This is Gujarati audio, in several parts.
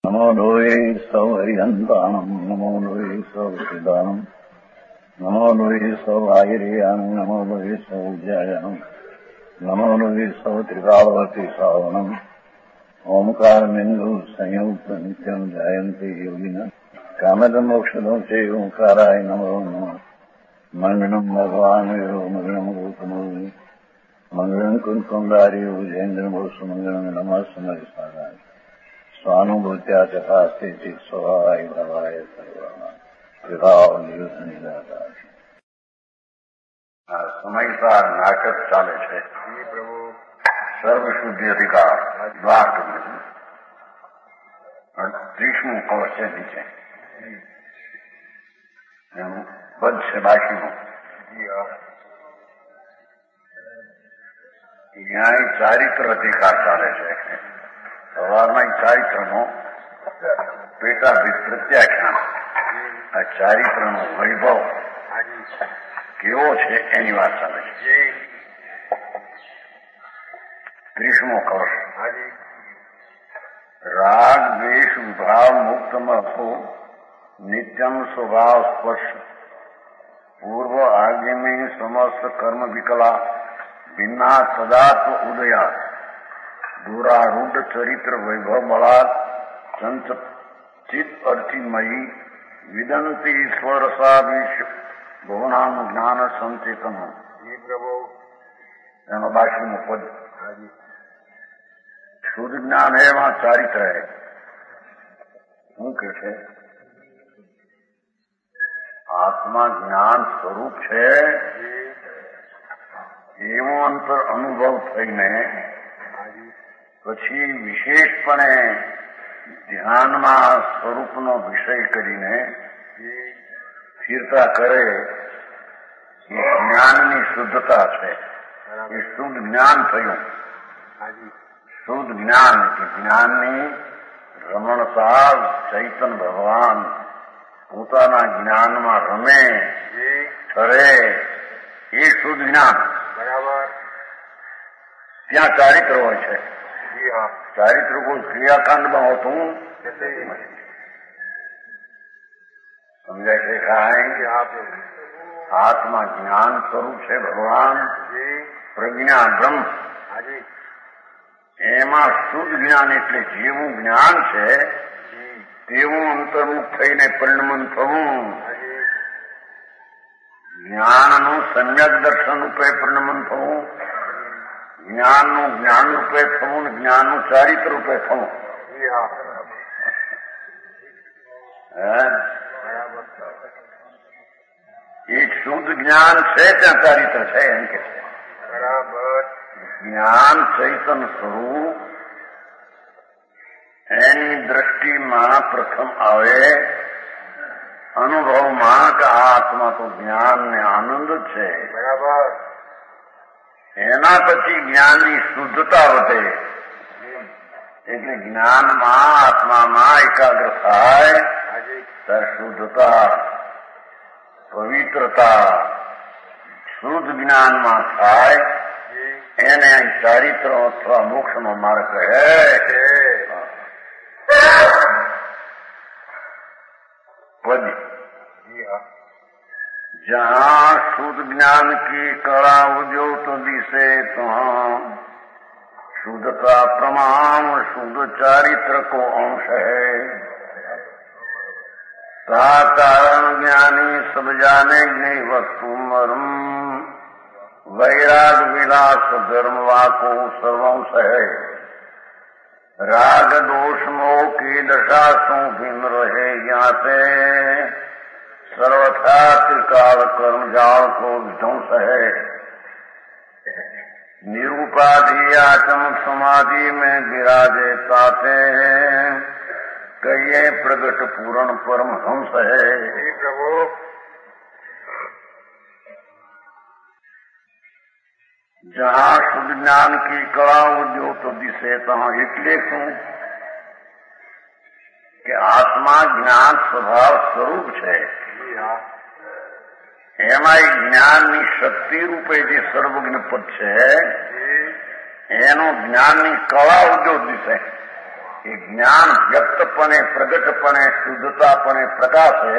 नमो लोये सौहरिहन्ताणम् नमो लोये सौसिदानम् नमो लोये सौभागिर्याम् नमो लोये सौज्यायनम् नमो लोये सौत्रिकावती सावनम् ओंकारमिन्दु संयुक्त नित्यम् जायन्ते योगिनः कामदमोक्षदो च ओंकाराय नमो नमः मंगलम् भगवान् वीरो मंगलम् गौतमोनि मंगलम् कुंकुमधारी विजेन्द्रमोसु मंगलम् नमः समरिसाराय स्वानुभूत्या चकास्ते स्वभावाय भवाय सर्वाना विभाव निदाता સમયસર નાટક ચાલે છે. સર્વશુદ્ધિ અધિકાર દ્વાર 30મું કવચ છે નીચે એનું પદ છે બાકીનું. ન્યાય ચારિત્ર અધિકાર ચાલે છે. સવારમાં ચારિત્રનો પેટાભીત પ્રત્યાખ્યાન આ ચારિત્રનો વૈભવ કેવો છે એની વાત ચાલે છે. 30મો કવચ રાગ દ્વેષ વિભાવ મુક્ત મહો નિત્યમ સ્વભાવ સ્પર્શ પૂર્વ આગ્યમે સમસ્ત કર્મ વિકલા ભિન્ના સદાત્મ ઉદયા दूरारूढ़ चरित्र वैभव बलात् संचित अर्थिमयी विदंती स्वरसाभिष भुवनाम ज्ञान संचेतन. એનો 22મું પદ શુદ્ધ જ્ઞાન है वहां ચારિત્ર है. શું કે છે? આત્મા જ્ઞાન સ્વરૂપ છે એવો અંતર અનુભવ થઈને પછી વિશેષપણે ધ્યાનમાં સ્વરૂપનો વિષય કરીને સ્થિરતા કરે એ જ્ઞાનની શુદ્ધતા છે. એ શુદ્ધ જ્ઞાન થયું. શુદ્ધ જ્ઞાન કે જ્ઞાનની રમણતા ચૈતન ભગવાન પોતાના જ્ઞાનમાં રમે કરે એ શુદ્ધ જ્ઞાન. બરાબર. ત્યાં ચારિત્ર હોય છે. ચારિત્ર કોઈ ક્રિયાકાંડમાં હોતું સમજાય છે. કાંઈ આત્મા જ્ઞાન સ્વરૂપ છે ભગવાન પ્રજ્ઞા બ્રહ્મ. એમાં શુદ્ધ જ્ઞાન એટલે જેવું જ્ઞાન છે તેવું અંતર્મુખ થઈને પરિણમન થવું. જ્ઞાનનું સમ્યક દર્શન રૂપે પરિણમન થવું, જ્ઞાનનું જ્ઞાન રૂપે થવું ને જ્ઞાનનું ચારિત્ર રૂપે થવું. એક શુદ્ધ જ્ઞાન છે ત્યાં ચારિત્ર છે એમ કે છે. બરાબર. જ્ઞાન ચૈતન સ્વરૂપ એની દ્રષ્ટિમાં પ્રથમ આવે અનુભવમાં કે આ આત્મા તો જ્ઞાન ને આનંદ છે. બરાબર. એના પછી જ્ઞાનની શુદ્ધતા વધે એટલે જ્ઞાનમાં આત્મામાં એકાગ્ર થાય ત્યારે શુદ્ધતા પવિત્રતા શુદ્ધ જ્ઞાનમાં થાય એને ચારિત્ર અથવા મોક્ષનો માર્ગ કહે. जहाँ शुद्ध ज्ञान की कला उद्योत दिशे तहाँ शुद्ध का प्रमाण शुद्ध चारित्र को अंश है. ता कारण ज्ञानी सब जाने नहीं वस्तु मर्म वैराग विलास धर्म वाको सर्वंश है. राग दोष मोह की दशा सो भिन्न रहे ज्ञाते सर्वथा त्रिकाल कर्म जाल को विध्वंस है. निरूपाधि आत्म समाधि में विराजे ताते कहिए प्रगट पूर्ण परम हंस है. प्रभु जहाँ शुद्ध ज्ञान की कला उद्योग तो दिशे तहाँ એટલે શું કે આત્મા જ્ઞાન સ્વભાવ સ્વરૂપ છે. એમાં જ્ઞાનની શક્તિ રૂપે જે સર્વજ્ઞ પદ છે એનો જ્ઞાનની કળા ઉદ્યોગ દિશે એ જ્ઞાન વ્યક્તપણે પ્રગટપણે શુદ્ધતાપણે પ્રકાશે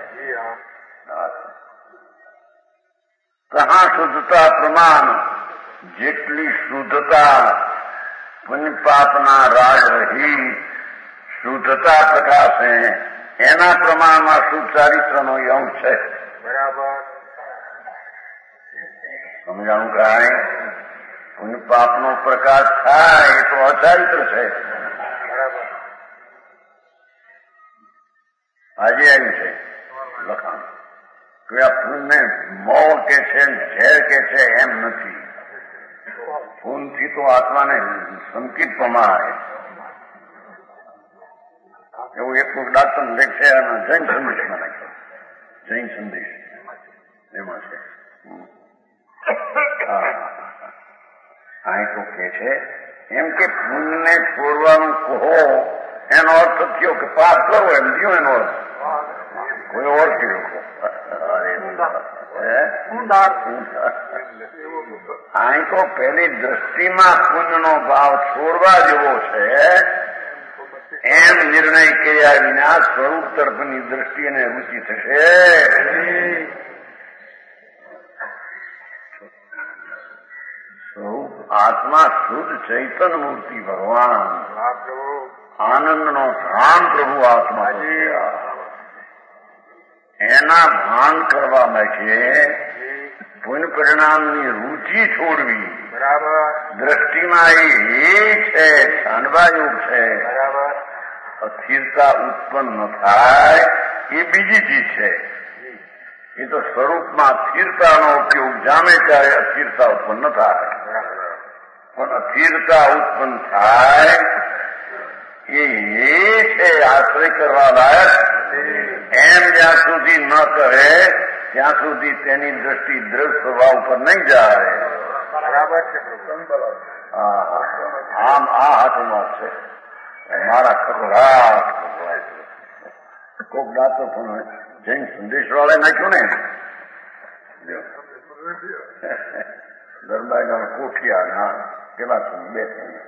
કહાં શુદ્ધતા પ્રમાણ જેટલી શુદ્ધતા પુણ્ય પાપના રાગ રહિત શુદ્ધતા પ્રકાશે એના પ્રમાણમાં શુદ્ધ ચારિત્રનો અંશ છે. બરાબર સમજાણું કાંઈ? પુણ્ય પાપનો પ્રકાશ થાય એ તો અચારિત્ર છે. બરાબર આજે આવ્યું છે લખાણ કે આ ફૂલને મોં કે છે ઝેર કે છે એમ નથી. ફૂલથી તો આત્માને સંકિત પમાડે એવું એક ડાક્ટર લેખ છે અને જૈન સંદેશમાં નાખ્યો. જૈન સંદેશ એમાં છે. અહીં તો કે છે એમ કે ફૂલને છોડવાનું કહો એનો અર્થ થયો કે પાપ કરો એમ થયો એનો અર્થ. કોઈ ઓળખ્યો અહીં તો પેલી દ્રષ્ટિમાં પુણ્યનો ભાવ છોડવા જેવો છે એમ નિર્ણય કર્યા વિના સ્વરૂપ તરફની દ્રષ્ટિ અને રુચિ થશે. સ્વરૂપ આત્મા શુદ્ધ ચૈતન મૂર્તિ ભગવાન આનંદનો ધામ પ્રભુ આત્મા એના ભાન કરવા માટે પુણ્ય પરિણામની રુચિ છોડવી. બરાબર દ્રષ્ટિમાં એ છે છાંડવાયુગ છે. બરાબર અસ્થિરતા ઉત્પન્ન થાય એ બીજી ચીજ છે. એ તો સ્વરૂપમાં સ્થિરતાનો ઉપયોગ જામે ત્યારે અસ્થિરતા ઉત્પન્ન થાય. પણ અસ્થિરતા ઉત્પન્ન થાય એ છે આશ્રય કરવા લાયક એમ જ્યાં સુધી ન કરે ત્યાં સુધી તેની દ્રષ્ટિ દ્રઢ સ્વભાવ ઉપર નહીં જાય. બરાબર છે આમ આ હાથની વાત છે. મારા ખબરાટ કોક દાતો પણ જૈન સંદેશ વાળા નાખ્યું ને દરબાર કોઠિયા પેલા બે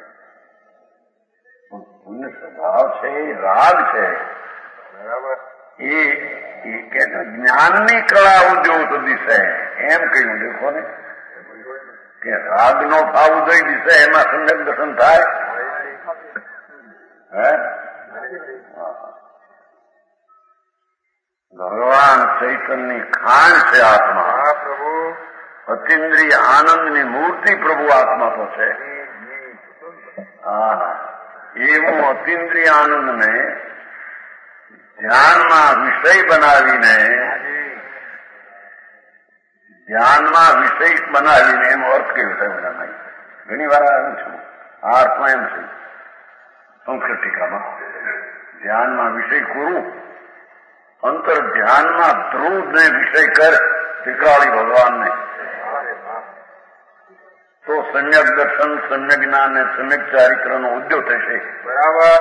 પુણ્ય સ્વભાવ છે એ રાગ છે. બરાબર એ કે જ્ઞાનની કળા ઉદ્યોગ દિશે એમ કહ્યું. દેખો ને કે રાગનો ભાવ ઉદય દિશે એમાં સમ્યક દર્શન થાય. હે ભગવાન ચૈતનની ખાણ છે આત્મા. પ્રભુ અતિન્દ્રિય આનંદની મૂર્તિ પ્રભુ આત્મા તો છે. એવું અતિન્દ્રિય આનંદને ધ્યાનમાં વિષય બનાવીને એનો અર્થ કેવો થાય બધા ઘણી વાર આવ્યું છું. આ અર્થમાં એમ છે સંસ્કૃત ટીકામાં ધ્યાનમાં વિષય કરું અંતર ધ્યાનમાં ધ્રુવ ને વિષય કર શીખવાડી ભગવાનને તો સમ્યક દર્શન સમ્યક જ્ઞાન અને સમ્યક ચારિત્રનો ઉદ્યોગ થશે. બરાબર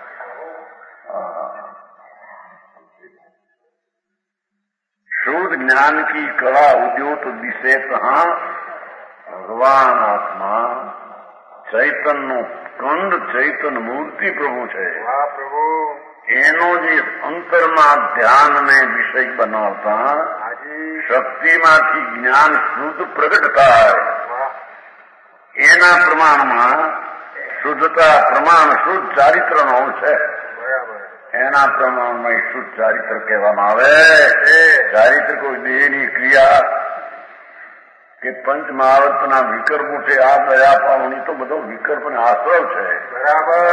शुद्ध ज्ञान की कला उद्योत दिशे कहा भगवान आत्मा चैतन नो કંડ ચૈતન મૂર્તિ પ્રભુ છે. પ્રભુ એનો જે અંતરમાં ધ્યાનને વિષય બનાવતા શક્તિમાંથી જ્ઞાન શુદ્ધ પ્રગટ થાય એના પ્રમાણમાં શુદ્ધતા પ્રમાણ શુદ્ધ ચારિત્રનો છે. એના પ્રમાણમાં શુદ્ધ ચારિત્ર કહેવામાં આવે. ચારિત્ર કોઈ દેહની ક્રિયા કે પંચ મહાવર્તના વિકલ્પ ઉઠે આ દયા પાવણી તો બધો વિકલ્પને આશ્રવ છે. બરાબર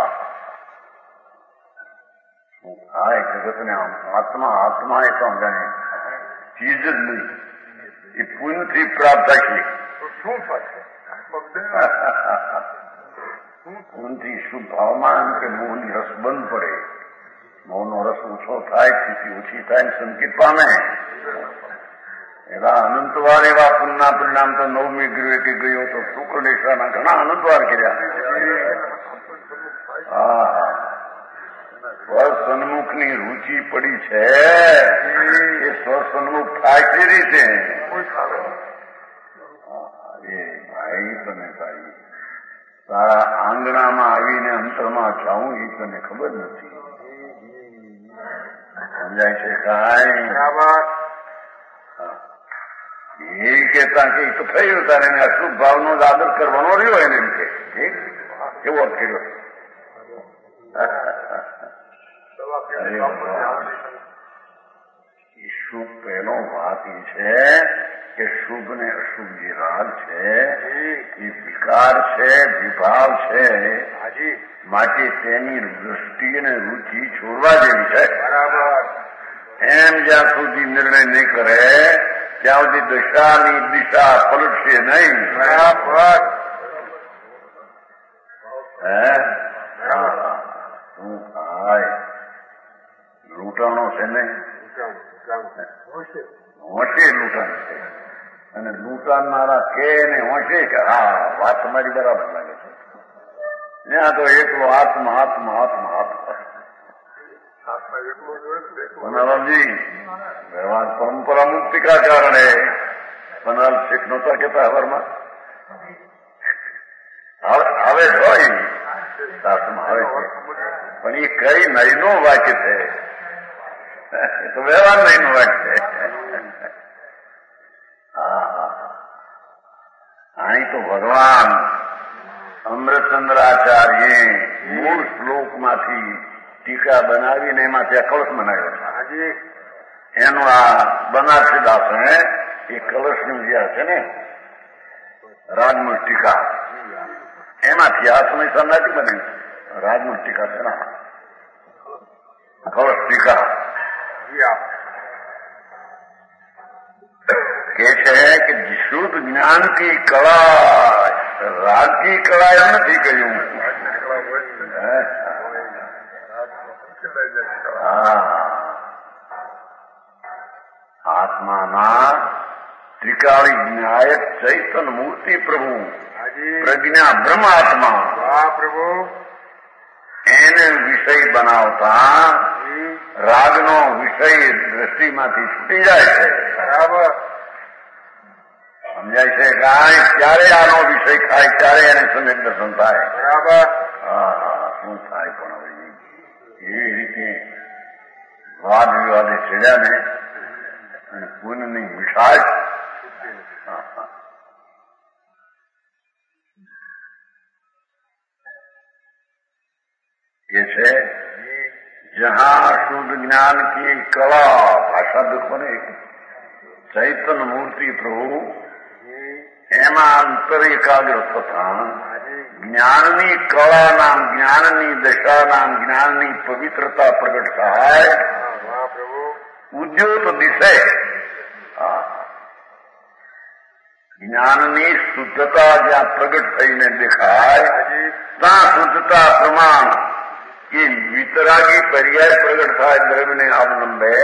હા જગતને આત્મા એ તો જાણે ચીજ જ નહીં. એ પુણ્યથી પ્રાપ્ત થશે. શું થશે પુણ્યથી શુભ ભાવમાં એમ કે મોહની રસ બંધ પડે. મોહનો રસ ઓછો થાય સ્થિતિ ઓછી થાય સંકેત પામે. એવા અનંતવાર એવા પુણ્યના પરિણામ તો નવમી ગૃહે કે ગયો તો શુક્રદેશાના ઘણા અનંતવાર કર્યા. સ્વસન્મુખની રુચિ પડી છે એ સ્વસન્મુખ થાય છે રીતે એ ભાઈ તને ભાઈ તારા આંગણામાં આવીને અંતરમાં જાઉં એ તને ખબર નથી. સમજાય છે કાંઈ? બરાબર. એ કહેતા કે તો થયું તારે અશુભ ભાવનો જ આદર કરવાનો રહ્યો એને એમ કે કેવો કર્યો. શુભ પહેલો વાત એ છે કે શુભ ને અશુભ જે રાગ છે એ વિકાર છે, વિભાવ છે. માટે તેની દૃષ્ટિ અને રુચિ છોડવા જેવી છે. બરાબર. એમ જ્યાં સુધી નિર્ણય નહીં કરે ત્યાં સુધી દશાની દિશા પલટશે નહીં. બરાબર. શું થાય? લૂંટાણો છે ને હોશે લૂંટાણ છે. અને લૂંટાણનારા કે ને હોશે કે હા વાત તમારી બરાબર લાગે છે. ત્યાં તો એકલો આત્મા આત્મા આત્મા આત્મા. પન્નાલાલજી વ્યવહાર પરંપરા મુક્તિ કા કારણે પન્નાલાલ શેખ નહોતા કહેતા હવારમાં આવે હોય શાસ્ત્રમાં આવે છે પણ એ કઈ નયનો વાક્ય છે તો વ્યવહાર નયનો વાક્ય છે. અહીં તો ભગવાન અમૃતચંદ્રાચાર્ય મૂળ શ્લોકમાંથી ટીકા બનાવીને એમાંથી આ કળશ બનાવ્યો છે. એનું આ બનારસી દાસ એ કળશનું જે છે ને રાજમૂળ ટીકા એમાંથી આ સમય સંદાતી બને રાજમૂળ ટીકા છે ને કળશ ટીકા કે છે કે શુદ્ધ જ્ઞાન की કળા રાગ की કળા એમ નથી કહ્યું. આત્માના ત્રિકાળી જ્ઞાયક ચૈતન મૂર્તિ પ્રભુ પ્રજ્ઞા બ્રહ્માત્મા પ્રભુ એને વિષય બનાવતા રાગનો વિષય દ્રષ્ટિમાંથી છૂટી જાય છે. બરાબર. સમજાય છે કાંઈ? ક્યારે આનો વિષય થાય ત્યારે એને સમ્યક દર્શન થાય. બરાબર. શું થાય પણ હવે એવી રીતે વાદ વિવાદે ચડ્યા ને અને પૂનની મીઠાશ ये છે जहां शुद्ध ज्ञान की कला भाषा दुख बने चैतन मूर्ति प्रभु એમાં અંતર એકાગ્ર થતા જ્ઞાનની કળા નામ જ્ઞાનની દશા નામ જ્ઞાનની પવિત્રતા પ્રગટ થાય. ઉદ્યોત દિશે જ્ઞાનની શુદ્ધતા જ્યાં પ્રગટ થઈને દેખાય ત્યાં શુદ્ધતા પ્રમાણ કે વિતરાગી પર્યાય પ્રગટ થાય દ્રવ્યને અવલંબે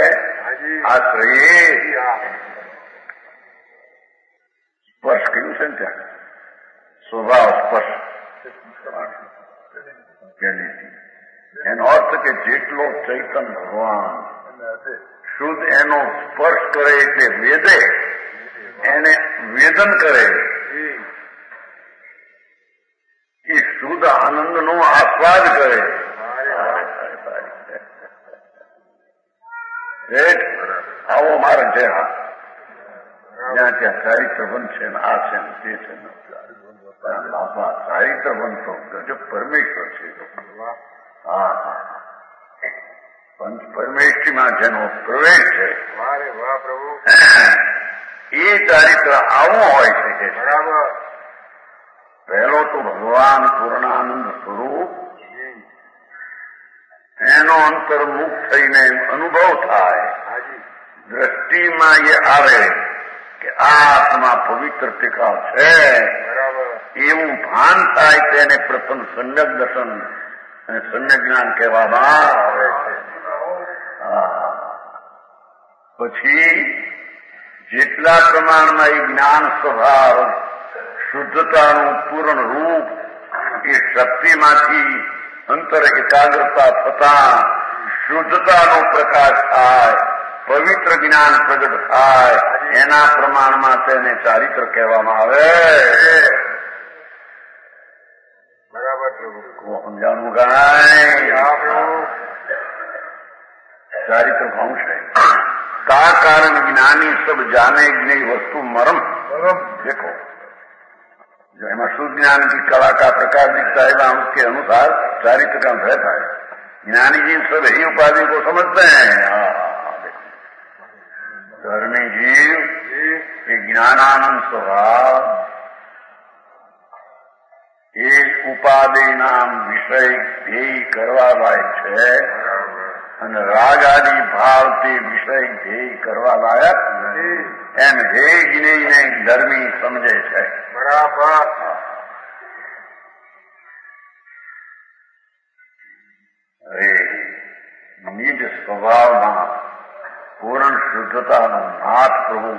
આશ્રય સ્પર્શ કર્યું છે ને ત્યાં સ્વભાવ સ્પર્શ એનો અર્થ કે જેટલો ચૈતન ભગવાન શુદ્ધ એનો સ્પર્શ કરે એટલે વેદે એને વેદન કરે એ શુદ્ધ આનંદનો આસ્વાદ કરે. આવો મારે છે જ્યાં ત્યાં ચારિત્ર બંધ છે ને આ છે ને તે છે ને બાપા ચારિત્ર બંધ તો ગજબ પરમેશ્વર છે. પંચ પરમેશ્વરીમાં જેનો પ્રવેશ છે એ ચારિત્ર આવું હોય છે કે પહેલો તો ભગવાન પૂર્ણાનંદ સ્વરૂપ એનો અંતર્મુખ થઈને અનુભવ થાય. દ્રષ્ટિમાં એ આવે કે આ આત્મા પવિત્ર ટીકા છે એવું ભાન થાય તેને પ્રથમ સમ્યક દર્શન અને સમ્યક જ્ઞાન કહેવામાં આવે છે. પછી જેટલા પ્રમાણમાં એ જ્ઞાન સ્વભાવ શુદ્ધતાનું પૂર્ણ રૂપ એ શક્તિમાંથી અંતર એકાગ્રતા થતા શુદ્ધતાનો પ્રકાશ થાય, પવિત્ર જ્ઞાન પ્રગટ થાય, એના પ્રમાણમાં તેને ચારિત્ર કહેવામાં આવે. બરાબર. સમજાણું કાંઈ હા પ્રભુ ચારિત્ર અંશ है का कारण ज्ञानी सब जाने नहीं वस्तु मरम देखो जो एમાં शुद्ध ज्ञान की कला का प्रकार दिखता है वहां उसके अनुसार चारित्र का रहता है। ज्ञानी जी सब ही उपाधि को समझते हैं। देखो धर्मी जीव ये ज्ञानानंद स्वभाव એ ઉપાધિ નામ વિષય ધ્યેય કરવા લાયક છે અને રાગ આદિ ભાવથી વિષય ધ્યેય કરવા લાયક એમ ધ્યેય જ્ઞેયને ધર્મી સમજે છે। બરાબર હવે નિજ સ્વભાવમાં પૂર્ણ શુદ્ધતાનો નાથ પ્રભુ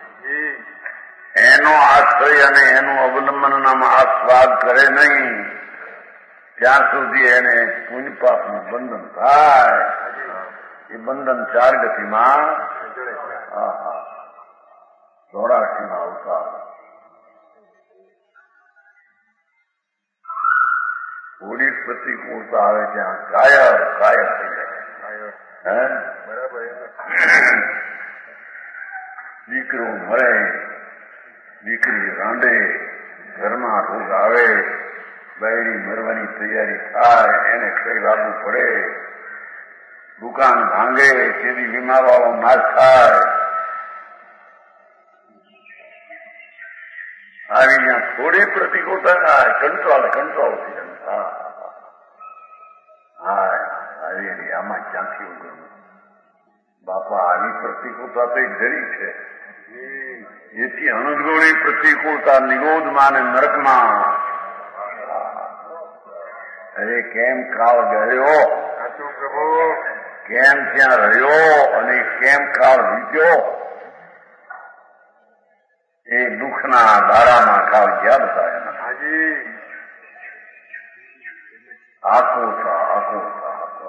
એનો આશ્રય અને એનું અવલંબનનામાં આસ્વાદ કરે નહીં ત્યાં સુધી એને પુણ્ય પાપનું બંધન થાય। એ બંધન 4 ગતિમાં 84 અવતાર થોડી પ્રતિકૂળતા આવે ત્યાં કાયર થઈ જાય। દીકરો મરે દીકરી રાંડે ઘરમાં રોગ આવે બૈરી મરવાની તૈયારી થાય એને કઈ લાગુ પડે દુકાન ભાંગે તેથી વીમાવાળો નાશ થાય આવી જ્યાં થોડી પ્રતિકૂળતા થાય કંટ્રોલ થઈ જાય। આમાં ક્યાંથી ઉગરવું બાપા આવી પ્રતિકૂળતા તો જરી છે એથી અનુગુણી પ્રતિકૂળતા નિરોધમાં અને નરકમાં અરે કેમ કાળ ગયો કેમ ત્યાં રહ્યો અને કેમ કાળ વીત્યો એ દુઃખના દાડામાં કાળ ગયા બધા એના આકુરતા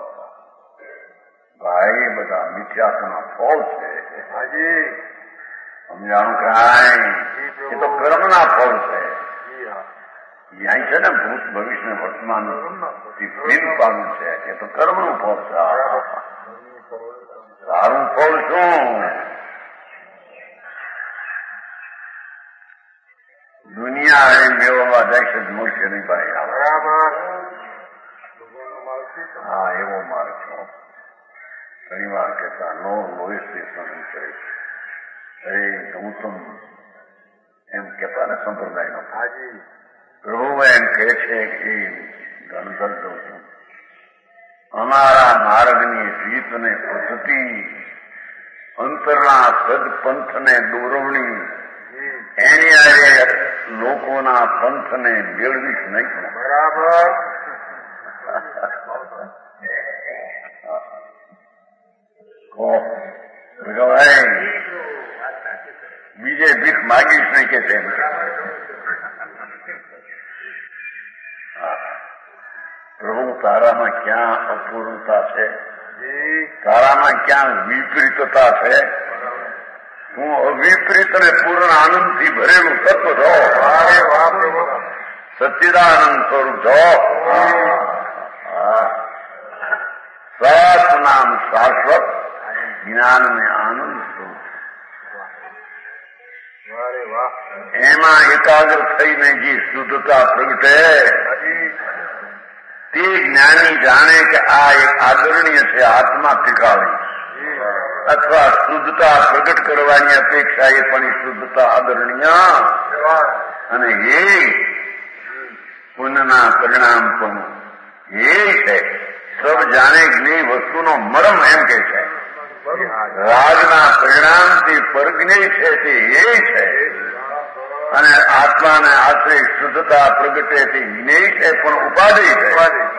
ભાઈ બધા મિથ્યાત્વના ફળ છે। સમજાણું કાંઈ એ તો કર્મના ફળ છે। અહીં છે ને ભૂત ભવિષ્ય વર્તમાન ભીન પાડવું છે એ તો કર્મનું ફળ છે। સારું ફળ શું દુનિયા એ મેળવવા જાય જ મળશે નહીં ભાઈ। હા એવો માર્ગ છો ઘણી વાર કહેતા નો લોહિસ્ટેશન કરે અરે ગૌતમ એમ કહેતા ને સંપ્રદાયનો પ્રભુ એમ કહે છે કે ગણધર ગૌતમ અમારા માર્ગની રીત ને પદ્ધતિ અંતરના સદપંથને દોરવણી એની આજે લોકોના પંથને મેળવીશ નહીં। બરાબર બીજે ભીખ માગીશ નહીં કે તેમ પ્રભુ તારામાં ક્યાં અપૂર્ણતા છે તારામાં ક્યાં વિપરીતતા છે હું અવિપરીત અને પૂર્ણ આનંદથી ભરેલું તત્વ છો સચ્ચિદાનંદ સ્વરૂપ છો। સત નામ શાશ્વત જ્ઞાન ને આનંદ સ્વરૂપ એમાં એકાગ્ર થઈને જે શુદ્ધતા પ્રગટે તે જ્ઞાની જાણે કે આ એક આદરણીય છે આત્મા ટીકાવી અથવા શુદ્ધતા પ્રગટ કરવાની અપેક્ષા એ પણ શુદ્ધતા આદરણીય અને એ પુણ્યના પરિણામ પણ એ છે। સબ જાણે જ્ઞેય વસ્તુનો મરમ એમ કે છે રાજના પરિણામથી પરજ્ઞેય છે તે એ છે અને આત્માને આશ્રય શુદ્ધતા પ્રગટે તે જ્ઞેય છે પણ ઉપાધિ છે।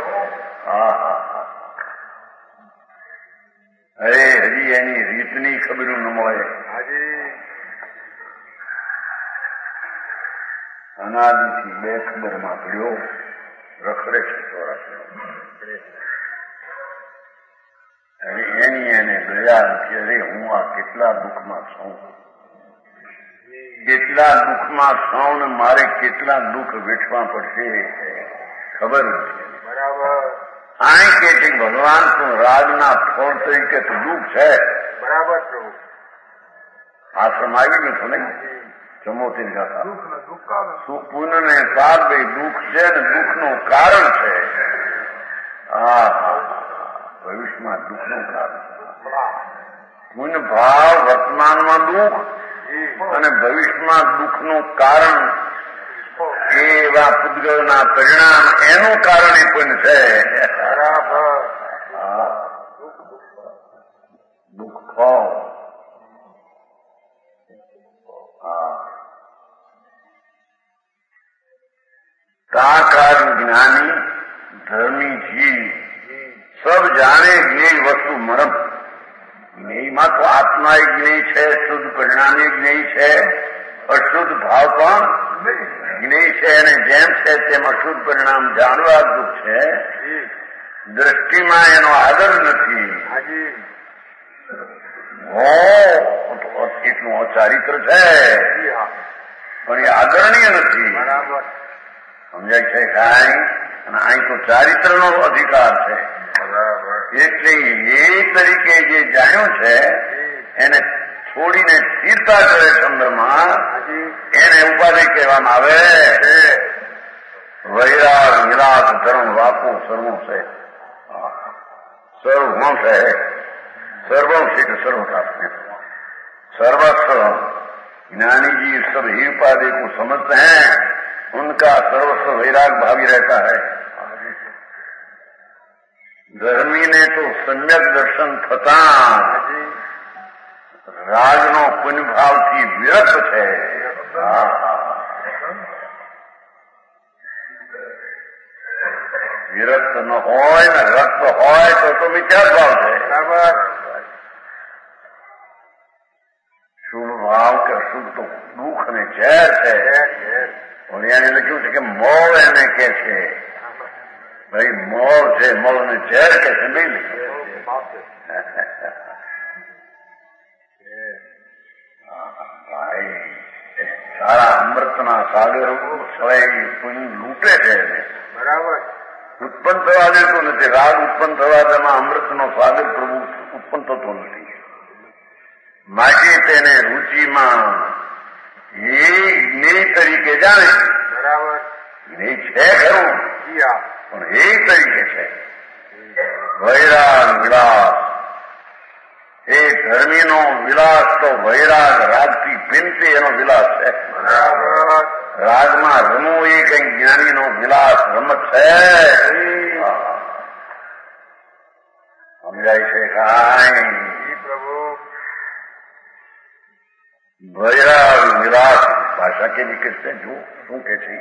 અરે હજી એની રીતની ખબર ન મળે અનાદિથી બે ખબરમાં પડ્યો રખડે છે ચોરાશી અને એની એને દયા નથી અરે હું આ કેટલા દુઃખમાં છું ને મારે કેટલા દુઃખ વેઠવા પડશે ખબર નથી। બરાબર અહીં કે છે ભગવાન તું રાગના ફળ તરીકે તો દુઃખ છે. બરાબર પ્રભુ આશ્રમ આવી ગયું છું નહીં ચમોતી ગાતા દુઃખ પુન ને પાપ બે દુઃખ છે ને દુઃખનું કારણ છે. ભવિષ્યમાં દુઃખનું કારણ પુન ભાવ વર્તમાનમાં દુઃખ અને ભવિષ્યમાં દુઃખનું કારણ એવા પૂતગળના પરિણામ એનું કારણ એ પુન છે. બરાબર દુઃખ ફળ साकार ज्ञानी धर्मी जीव सब जाने ज्ञेय वस्तु मरम. જ્ઞેયમાં તો આત્મા એક જ્ઞેય છે, શુદ્ધ પરિણામ એક જ્ઞેય છે, અશુદ્ધ ભાવ પણ જ્ઞેય છે અને જેમ છે તેમ અશુદ્ધ પરિણામ જાણવા દુઃખ છે. દ્રષ્ટિમાં એનો આદર નથી. એટલું અચારિત્ર છે પણ એ આદરણીય નથી. સમજાય છે કાંઈ? અને અહીં તો ચારિત્રનો અધિકાર છે. એટલે એ તરીકે જે જાણ્યું છે એને છોડીને સ્થિરતા કરે ચંદ્રમાં એને ઉપાધિ કહેવામાં આવે. વૈરાગ વિલાસ ધર્મ વાપો સર્વો છે. સર્વમ છે सर्वम सिद्ध सर्वता सर्वस्व ज्ञानी जी सब ही उपाधि को समझते हैं, उनका सर्वस्व वैराग भावी रहता है. धर्मी ने तो सम्यक दर्शन थता रागनो पुण्य भावથી વિરક્ત છે. વિરક્ત ન હોય ને રક્ત હોય તો વિચાર ભાવ છે. શુભ ભાવ કે અશુભ તો દુઃખ અને ઝેર છે. એને લખ્યું છે કે મોળ એને કે છે ભાઈ મોળ છે, મોળ ને ઝેર કે છે. ભાઈ સારા અમૃતના સાગર પુણ્ય લૂંટે છે. બરાબર ઉત્પન્ન થવા દેતો નથી. રાગ ઉત્પન્ન થવા તેમાં અમૃતનો સાગર પ્રભુ ઉત્પન્ન થતો નથી. માટે તેને રુચિમાં એ જ્ઞેય તરીકે જાણે. બરાબર જ્ઞેય છે ખરું પણ એ તરીકે છે. વૈરાગ વિલાસ એ ધર્મીનો વિલાસ તો વૈરાગ રાગથી ભિન્નથી એનો વિલાસ છે. રાગમાં રમવું એ કઈ જ્ઞાનીનો વિલાસ રમત છે. સમજાય છે કાંઈ? વૈરાગ વિલાસ ભાષા કેવી કરશે જો શું કે છે.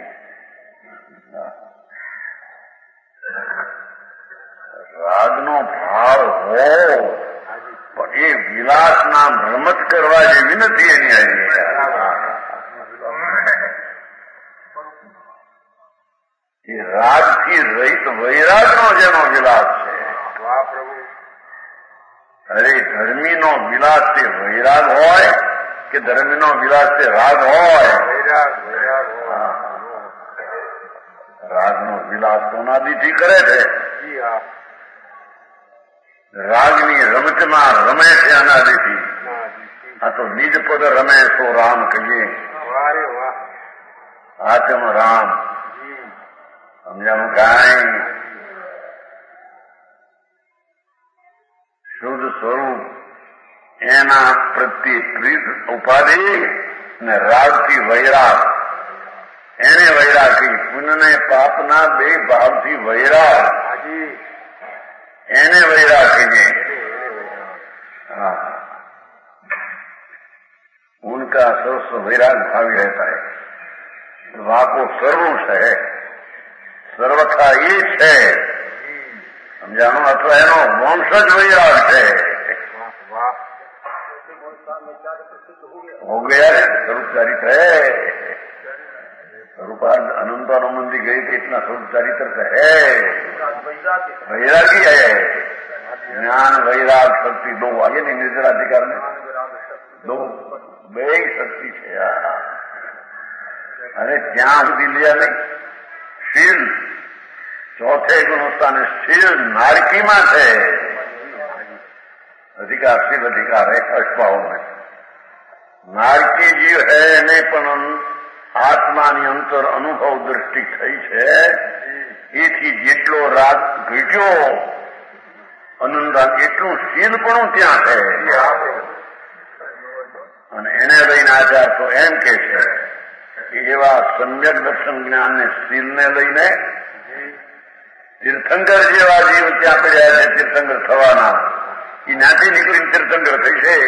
રાગનો ભાવ હો પણ એ વિલાસના રમત કરવા જેવી નથી એની. એ રાગથી રહિત વૈરાગનો જેનો વિલાસ છે. અરે ધર્મીનો વિલાસ તે વૈરાગ હોય કે ધર્મીનો વિલાસ તે રાગ હોય? રાગનો વિલાસ તો અનાદિથી કરે છે. રાગની રમતમાં રમે છે અનાદિથી. આ તો નિજ પદ રમે તો રામ કહીએ. આત્મ રામ સમજાનું કાંઈ? શુદ્ધ સ્વરૂપ એના પ્રત્યે ઉપાધિ ને રાગથી વૈરાગ એને વૈરાગ થી પુણ્યને પાપના બે ભાવથી વૈરાગ એને વૈરાગ કહીએ. उनका सर्वस्व वैराग भावी रहता है. वाको सर्व है, सर्वथा એ છે સમજાણું. અથવા એનો વંશ જ વૈરાગ છે. हो गया स्वरूप चरित्र है. स्वरूपाद अनंतानंदी गई थी इतना स्वरूप चरित्र है. वैरागी है. ज्ञान वैराग शक्ति दो आगे नहीं निर्जराधिकार में दो બે શક્તિ છે. અને ત્યાં સુધી લ્યા નહીં. શીલ ચોથે ગુણવત્તાને સ્થિર નારકીમાં છે. અધિકાર સ્થિર અધિકાર है अष्टभाव में. નારકી જીવ है એને પણ આત્માની અંતર અનુભવ દ્રષ્ટિ થઈ છે. એથી જેટલો રાગ ઘટ્યો અનંતરાગ એટલું શીલપણું ત્યાં છે. અને એને લઈને આચાર તો એમ કે છે કે એવા સમ્યક દર્શન જ્ઞાનને શીલને લઈને તીર્થંકર જેવા જીવ ત્યાં પડ્યા છે. તીર્થંકર થવાના એ નાથી નીકળીને તીર્થંકર થઈ છે.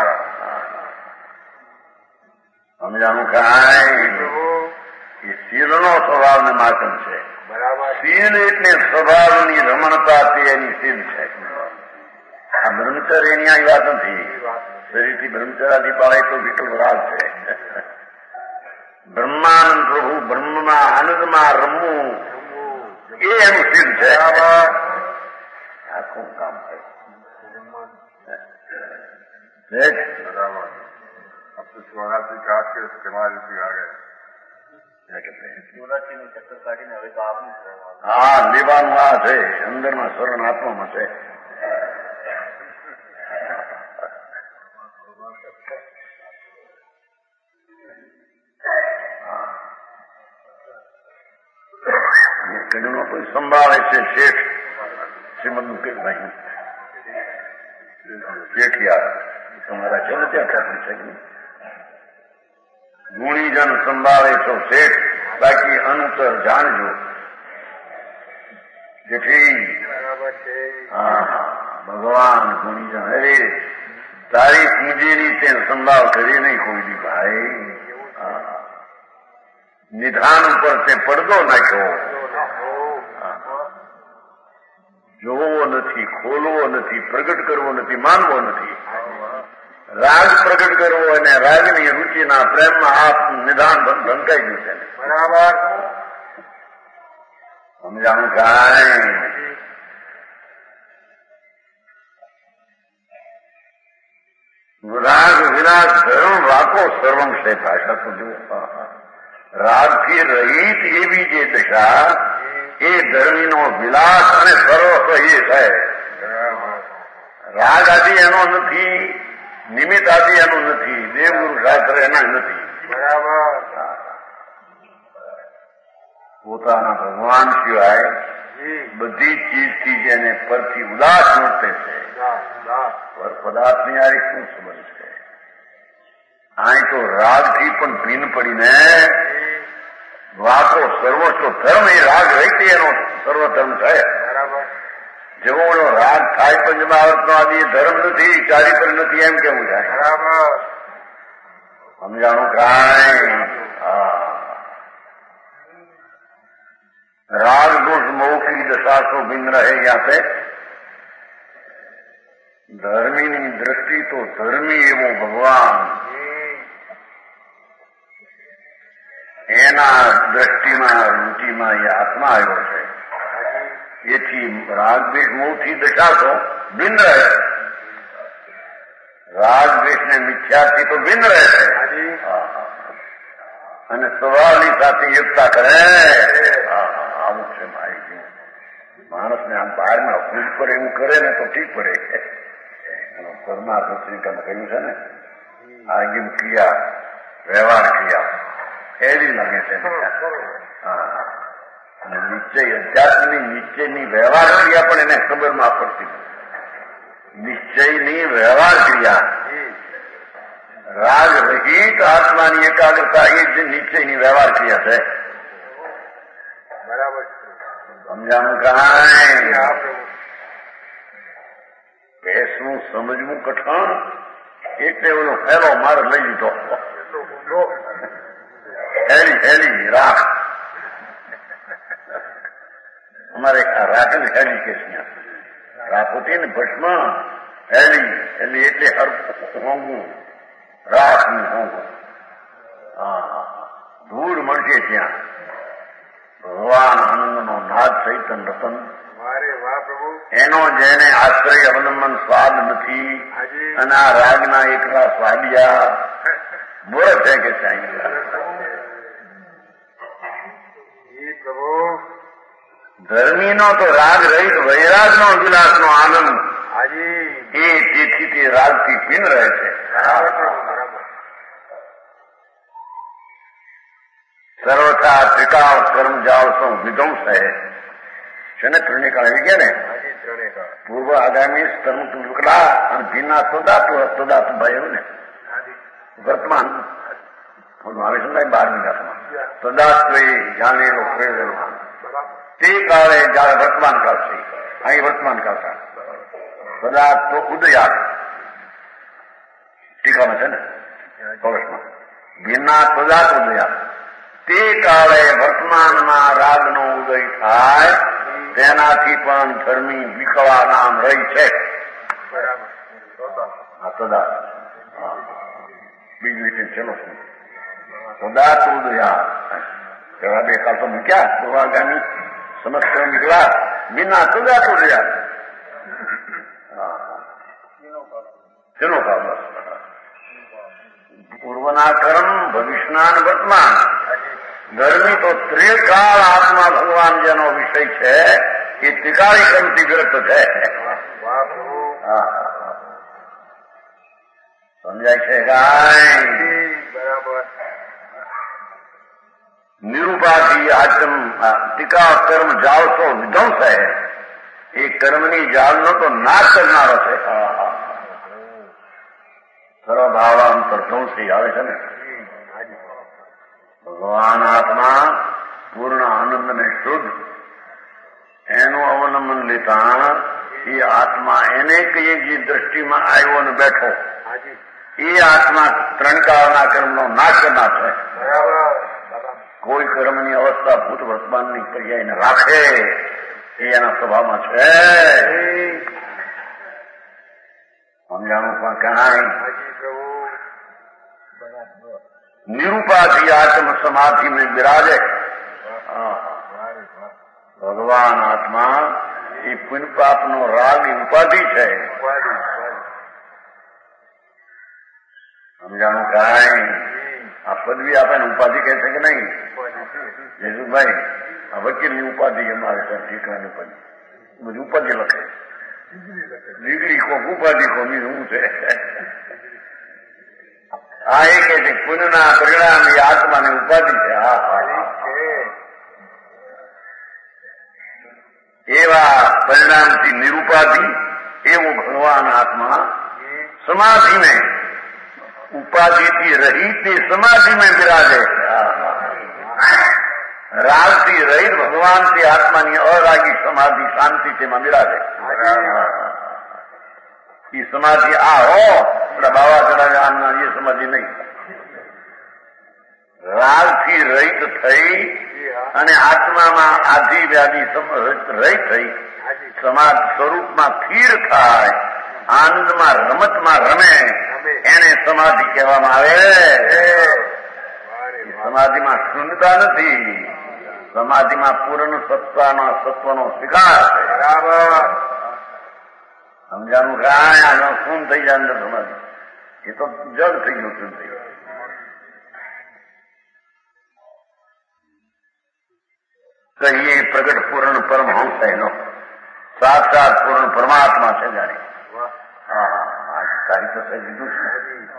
સમજાનું કાંઈ એ શીલનો સ્વભાવને માતમ છે. શીલ એટલે સ્વભાવની રમણતા તે એની શીલ છે. આ બ્રહ્મચર્ય એની આ વાત નથી. શરીરથી બ્રહ્મચર્યાથી પાળે તો વિકલ્પ રાગ છે. બ્રહ્માનંદ પ્રભુ બ્રહ્મમાં આનંદમાં રમવું એ એનું શીલ છે. આખું કામ છે. अब तो शिवरात्रि काट के उसके बाद उसी आ गए. શિવરાત્રીની ચક્કર કાઢીને હવે તો આપની હા લેવાનું આ છે. અંદરમાં શરણ આપવામાં છે. કડીનો કોઈ સંભાળે છે શેઠ શ્રીમદ મુકેશભાઈ શેઠિયા તમારા છે ને ત્યાં ખાતરી છે કે ગુણીજન સંભાળે છો શેઠ બાકી અંતર જાણજો. જેથી ભગવાન ગુણીજન અરે તારી પૂજેની તે સંભાળ કરી નહીં કોઈ દી ભાઈ. નિધાન ઉપર તે પડદો નાખ્યો. જોવો નથી, ખોલવો નથી, પ્રગટ કરવો નથી, માનવો નથી. રાગ પ્રગટ કરવો અને રાગની રુચિના પ્રેમમાં આપ નિધાન ઢંકાઈ ગયું છે. બરાબર સમજાણું કાંઈ રાગ વિના ધર્મ વાકો સર્વમ છે. ભાષા તો જુઓ. રાગથી રહિત એવી જે દશા એ ધર્મીનો વિલાસ અને સર્વસ્વ એ છે. રાગ આદિ એનો નથી, નિમિત્ત આદિ એનું નથી, દેવગુરુ શાસ્ત્ર એના નથી. બરાબર પોતાના ભગવાન સિવાય બધી ચીજથી જેને પરથી ઉદાસ વર્તે છે. પર પદાર્થની આ શું સંબંધ છે? અહીં તો રાગથી પણ ભીન પડીને વાતો સર્વસ્વ ધર્મ એ રાગ રહી એનો સર્વધર્મ છે. બરાબર જેવો રાગ થાય પંચમહાવર્તનો આદિ ધર્મ નથી, ચારી પર નથી એમ કેવું થાય. બરાબર સમજાણું કાંઈ. राग दोष मोह की दशा से भिन्न रहे. यहाँ पे धर्मी दृष्टि तो धर्मी एवो भगवान एना दृष्टिમાં रुचिમાં એ આત્મા આવ્યો છે. એથી રાગ દ્વેષ મોહથી દશા તો ભિન્ન રહે. રાગ દ્વેષને મિથ્યાથી તો ભિન્ન રહે છે અને સ્વભાવની સાથે એકતા કરે. આવું છે માહિતી. માણસને આમ બહારના અપીલ પર એવું કરે ને તો ઠીક પડે. પરમાર્થ શ્રીકાંત કહ્યું છે ને આગમ ક્રિયા વ્યવહાર ક્રિયા એવી લાગે છે. અને નિશ્ચય અધ્યાત્મની નિશ્ચયની વ્યવહાર ક્રિયા પણ એને ખબરમાં પડતી. નિશ્ચયની વ્યવહાર ક્રિયા રાગ રહિત આત્માની એકાગ્રતા એ જ નિશ્ચયની વ્યવહાર ક્રિયા છે. બરાબર સમજાણું કાંઈ. ભેંસનું સમજવું કઠણ એટલે ઓલો ફેલો મારે લઈ લીધો. હેલી રાખ અમારે રાખેલી હેલી કેસ રાખ હોતી ને ભસ્મ હેલી એટલે હોંગું રાખનું હોંગું. ધૂળ મળશે ત્યાં. ભગવાન આનંદનો નાદ ચૈતન રતન એનો જેને આશ્રય અવલંબન સ્વાદ નથી અને આ રાગના એકલા સ્વાદિયા બોલે છે કે પ્રભુ ધર્મીનો તો રાગ રહિત વૈરાગનો વિલાસનો આનંદ હાજી એ તેથી તે રાગથી ભિન્ન રહે છે. સર્વથા ત્રિકાળ કર્મ જાળસો વિધ્વંસ છે ને ત્રણેકાળ આવી ગયા ને હાજી ત્રણેકાળ પૂર્વ આગામી કર્મ ટુકડા અને ભીના તદાતુ ભાઈ ને વર્તમાન આવે છે ને 12મી ગાથામાં તદાત્વે જાણેલો પ્રયોજન તે કાળે જયારે વર્તમાન કાળ છે અહીં વર્તમાન કાળ થાય પદાર્થ તો ઉદયાત ટીકામાં છે ને કવચમાં ભીના પદાર્થ ઉદયાત તે કાળે વર્તમાનમાં રાગનો ઉદય થાય તેનાથી પણ ધર્મી વિકળા નામ રહી છે. આ પદાર્થ બીજી રીતે ચલો પદાર્થ ઉદયા પેલા બે કાળ તો મૂક્યા પૂર્વાગામી સમસ્ત નીકળ્યા વિના પદાર્થ ઉદયા શેનો કાળ બસ પૂર્વના કર્મ ભવિષ્યના વર્તમાન ધર્મી તો ત્રિકાળ આત્મા ભગવાન જેનો વિષય છે એ ત્રિકાળી કર્મથી વિરક્ત છે. સમજાય છે કાંઈ? બરાબર. નિરૂપાધિ આચમ ટીકા કર્મ જાળતો વિધ્વંસ છે. એ કર્મની જાળનો તો નાશ કરનારો છે. સર્વભાવાંતરધ્વંસી આવે છે ને ભગવાન આત્મા પૂર્ણ આનંદ ને શુદ્ધ એનું અવલંબન લેતા એ આત્મા એને કહીએ જે દ્રષ્ટિમાં આવ્યો ને બેઠો એ આત્મા ત્રણ કાળના કર્મનો નાશ કરનાર છે. કોઈ કર્મની અવસ્થા ભૂત વર્તમાનની પર્યાયને રાખે એ એના સ્વભાવમાં છે. સમજાણું પણ કહાય નિરૂપાધિ આત્મ સમાધિ में विराजे. ભગવાન આત્મા એ પુण्य પાપનો રાગ ઉપાધિ છે. સમજાણું કાંઈ? આ પદવી આપણને ઉપાધિ કહે છે કે નહીં? જેસુભાઈ આ વકીલની ઉપાધિ અમારે ત્યાં ઠીકરાની ઉપાધિ બધી ઉપાધિ લખે ડિગ્રી કોક ઉપાધિ કોમી શું છે? હા એ કે છે પુણ્યના પરિણામ એ આત્માની ઉપાધિ છે. એવા પરિણામથી નિરૂપાધિ એવું ભગવાન આત્મા समाधि में उपाधि की रहित समाधि में विराजे. राग થી રહિત ભગવાન થી આત્માની અરાગી સમાધિ શાંતિ તેમાં વિરાજે. એ સમાધિ આ હો આપણા બાવા ચડાવ્યા એ સમાધિ નહીં. રાગ થી રહિત થઈ અને આત્મામાં આધિ વ્યાધિ રહિત થઈ સમાધિ સ્વરૂપમાં સ્થિર થાય આનંદમાં રમતમાં રમે એને સમાધિ કહેવામાં આવે. સમાધિમાં શૂન્યતા નથી. સમાધિમાં પૂર્ણ સત્તાના સત્વનો સ્વીકાર છે. સમજાનું કાંઈ આનો શૂન્ય થઈ જાય અંદર સમાધિ એ તો જગ થઈ ગયું શૂન્ય થઈ ગયું. કહીએ પ્રગટ પૂર્ણ પરમહંસ એનો સાક્ષાત પૂર્ણ પરમાત્મા છે જાણે. તારી તો થઈ દીધું છે.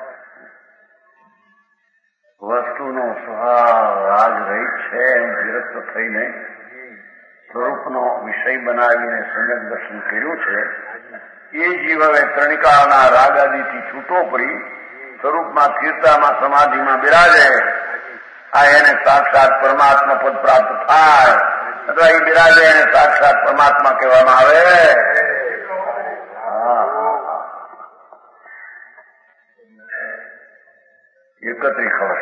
વસ્તુનો સ્વભાવ રાગ રહિત છે એમ વિરક્ત થઈને સ્વરૂપનો વિષય બનાવીને સમ્યક દર્શન કર્યું છે. એ જીવ હવે ત્રણિકાળના રાગાદિથી છૂટો પડી સ્વરૂપમાં સ્થિરતામાં સમાધિમાં બિરાજે. આ એને સાક્ષાત પરમાત્મા પદ પ્રાપ્ત થાય અથવા એ બિરાજે એને સાક્ષાત પરમાત્મા કહેવામાં આવે. એકત્રી ખબર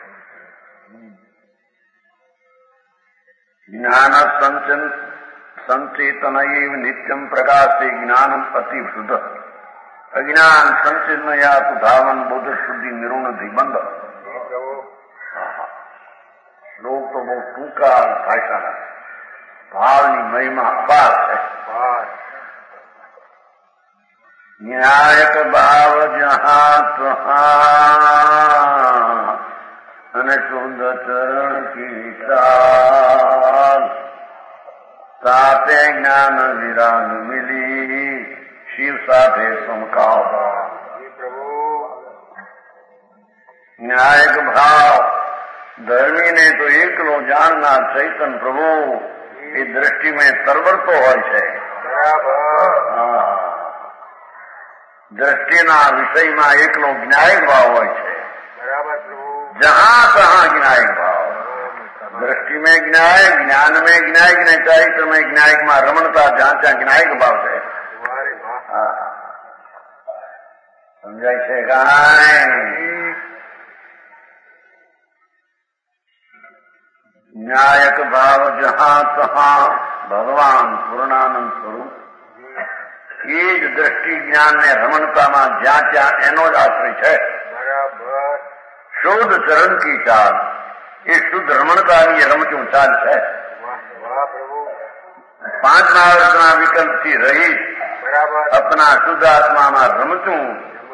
જ્ઞાન સંચેતન નિત્યમ પ્રકાશે જ્ઞાનમ અતિ શુદ્ધ અજ્ઞાન સંચિન્મયા તુ ધાવન બુદ્ધ શુદ્ધિ નિરૂણધિ બંધ. શ્લોક તો બહુ ટૂંકા ભાષાના ભાવની મહિમા અપાર છે. ન્યાયક ભાવ જહાં ત્વહાં અને શુદ્ધ ચરણ કી ચાલ સાથે જ્ઞાન વિરાગ મિલી શિવ સાથે સમકાવા ન્યાયક ભાવ ધર્મીને તો એકલો જાણનાર ચૈતન પ્રભુ એ દ્રષ્ટિ में તરવરતો હોય છે. દ્રષ્ટિના વિષયમાં એકલો જ્ઞાયક ભાવ હોય છે. જહાં તહાં જ્ઞાયક ભાવ. દ્રષ્ટિ में જ્ઞાયક, જ્ઞાન में જ્ઞાયક ને ચરિત્ર में જ્ઞાયકમાં રમણતા જ્યાં ત્યાં જ્ઞાયક ભાવ છે. સમજાય છે કાંઈ? ન્યાયક ભાવ જહાં તહાં ભગવાન પૂર્ણાનંદ સ્વરૂપ. એ જ દ્રષ્ટિ જ્ઞાન ને રમણતામાં જ્યાં ત્યાં એનો જ આશ્રય છે. શુદ્ધ ચરણ કી ચાલ, એ શુદ્ધ રમણતાની રમતું ચાલ છે. પાંચમા વર્ષના વિકલ્પથી રહી અપના શુદ્ધ આત્મામાં રમતું.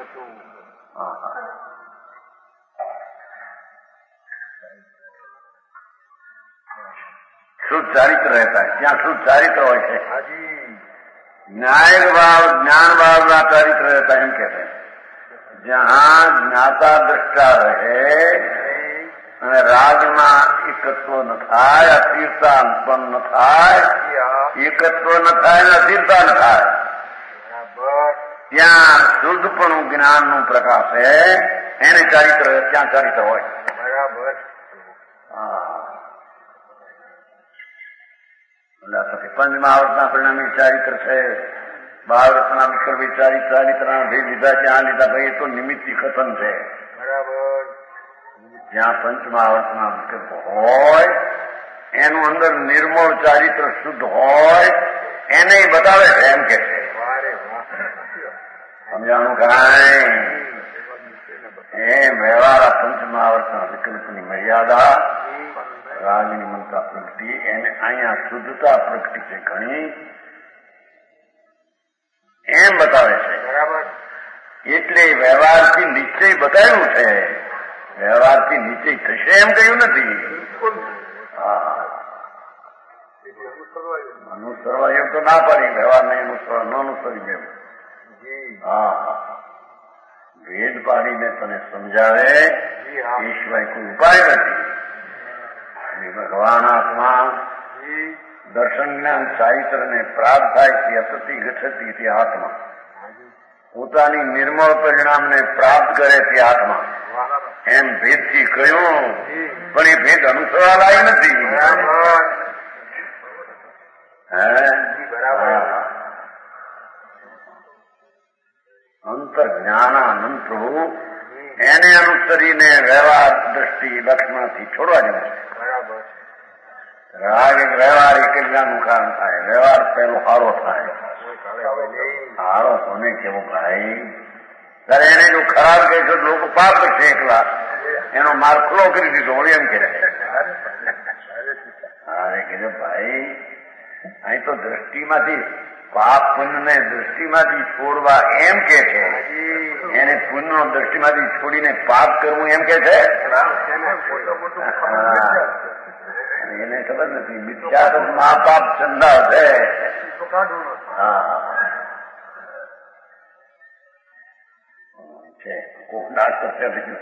शुद्ध चारित्र रहता है. क्या शुद्ध चारित्र હોય છે? न्याय भाव ज्ञान भाव का चारित्र रहता है. कहते हैं जहाँ ज्ञाता दृष्टा रहे અને રાજમાં એકત્વ ન થાય, અસ્થિરતા ઉત્પન્ન ન થાય, એકત્વ ન થાય ને અસ્થિરતા ન થાય, ત્યાં શુદ્ધપણું જ્ઞાનનું પ્રકાશે. એને ચારિત્ર, ત્યાં ચારિત્ર હોય. બરાબર. પંચમહાવર્તના પરિણામે ચારિત્ર છે. મહાવર્તના વિકલ્પ ચારિત્રના ભેદ લીધા, ત્યાં લીધા. ભાઈ એ તો નિમિત્તિ કથન છે. બરાબર. જ્યાં પંચમહાવર્તના વિકલ્પ હોય એનું અંદર નિર્મળ ચારિત્ર શુદ્ધ હોય એને બતાવે છે. એમ કે છે સમજાણું કાંઈ? એ વ્યવહાર પંચમહાવર્તના વિકલ્પની મર્યાદા રાગની મમતા પ્રગટી, એને અહીંયા શુદ્ધતા પ્રગટી છે ઘણી, એમ બતાવે છે. બરાબર. એટલે વ્યવહારથી નિશ્ચય બતાવ્યું છે. વ્યવહારથી નિશ્ચય થશે એમ કહ્યું નથી. અનુસરવા એમ તો ના પાડી, વ્યવહાર ને અનુસરવા ન અનુસરી દેવું. હા, ભેદ પાડીને તને સમજાવે એ સિવાય કોઈ ઉપાય નથી. ભગવાન આત્મા દર્શન જ્ઞાન ચારિત્ર ને પ્રાપ્ત થાય તે અતતી ગચ્છતી તે આત્મા પોતાની નિર્મળ પરિણામને પ્રાપ્ત કરે તે આત્મા. એમ ભેદથી કહ્યું, પણ એ ભેદ અનુસરવા લાયક નથી. અંતર જ્ઞાનાનંદ પ્રભુ એને અનુસરીને વ્યવહાર દ્રષ્ટિ લક્ષણથી છોડવા જેવું છે. બરાબર. રાગ એક વ્યવહાર એકબીજાનું કારણ થાય. વ્યવહાર પેલો હારો થાય. હારો કોને કેવો ભાઈ? ત્યારે એને જો ખરાબ કહેશો લોકો પાપ કરશે એકલા, એનો માર્ગ ખુલ્લો કરી દીધો. વળી એમ કે અરે કીધું ભાઈ અહીં તો દ્રષ્ટિમાંથી પાપ પુણ્યને દ્રષ્ટિમાંથી છોડવા એમ કે છે. એને પુણ્ય દ્રષ્ટિમાંથી છોડીને પાપ કરવું એમ કે છે. એને ખબર નથી મિથ્યા તો મા પાપ ચંદા છે. કોક ડાક્ટર છે બીજું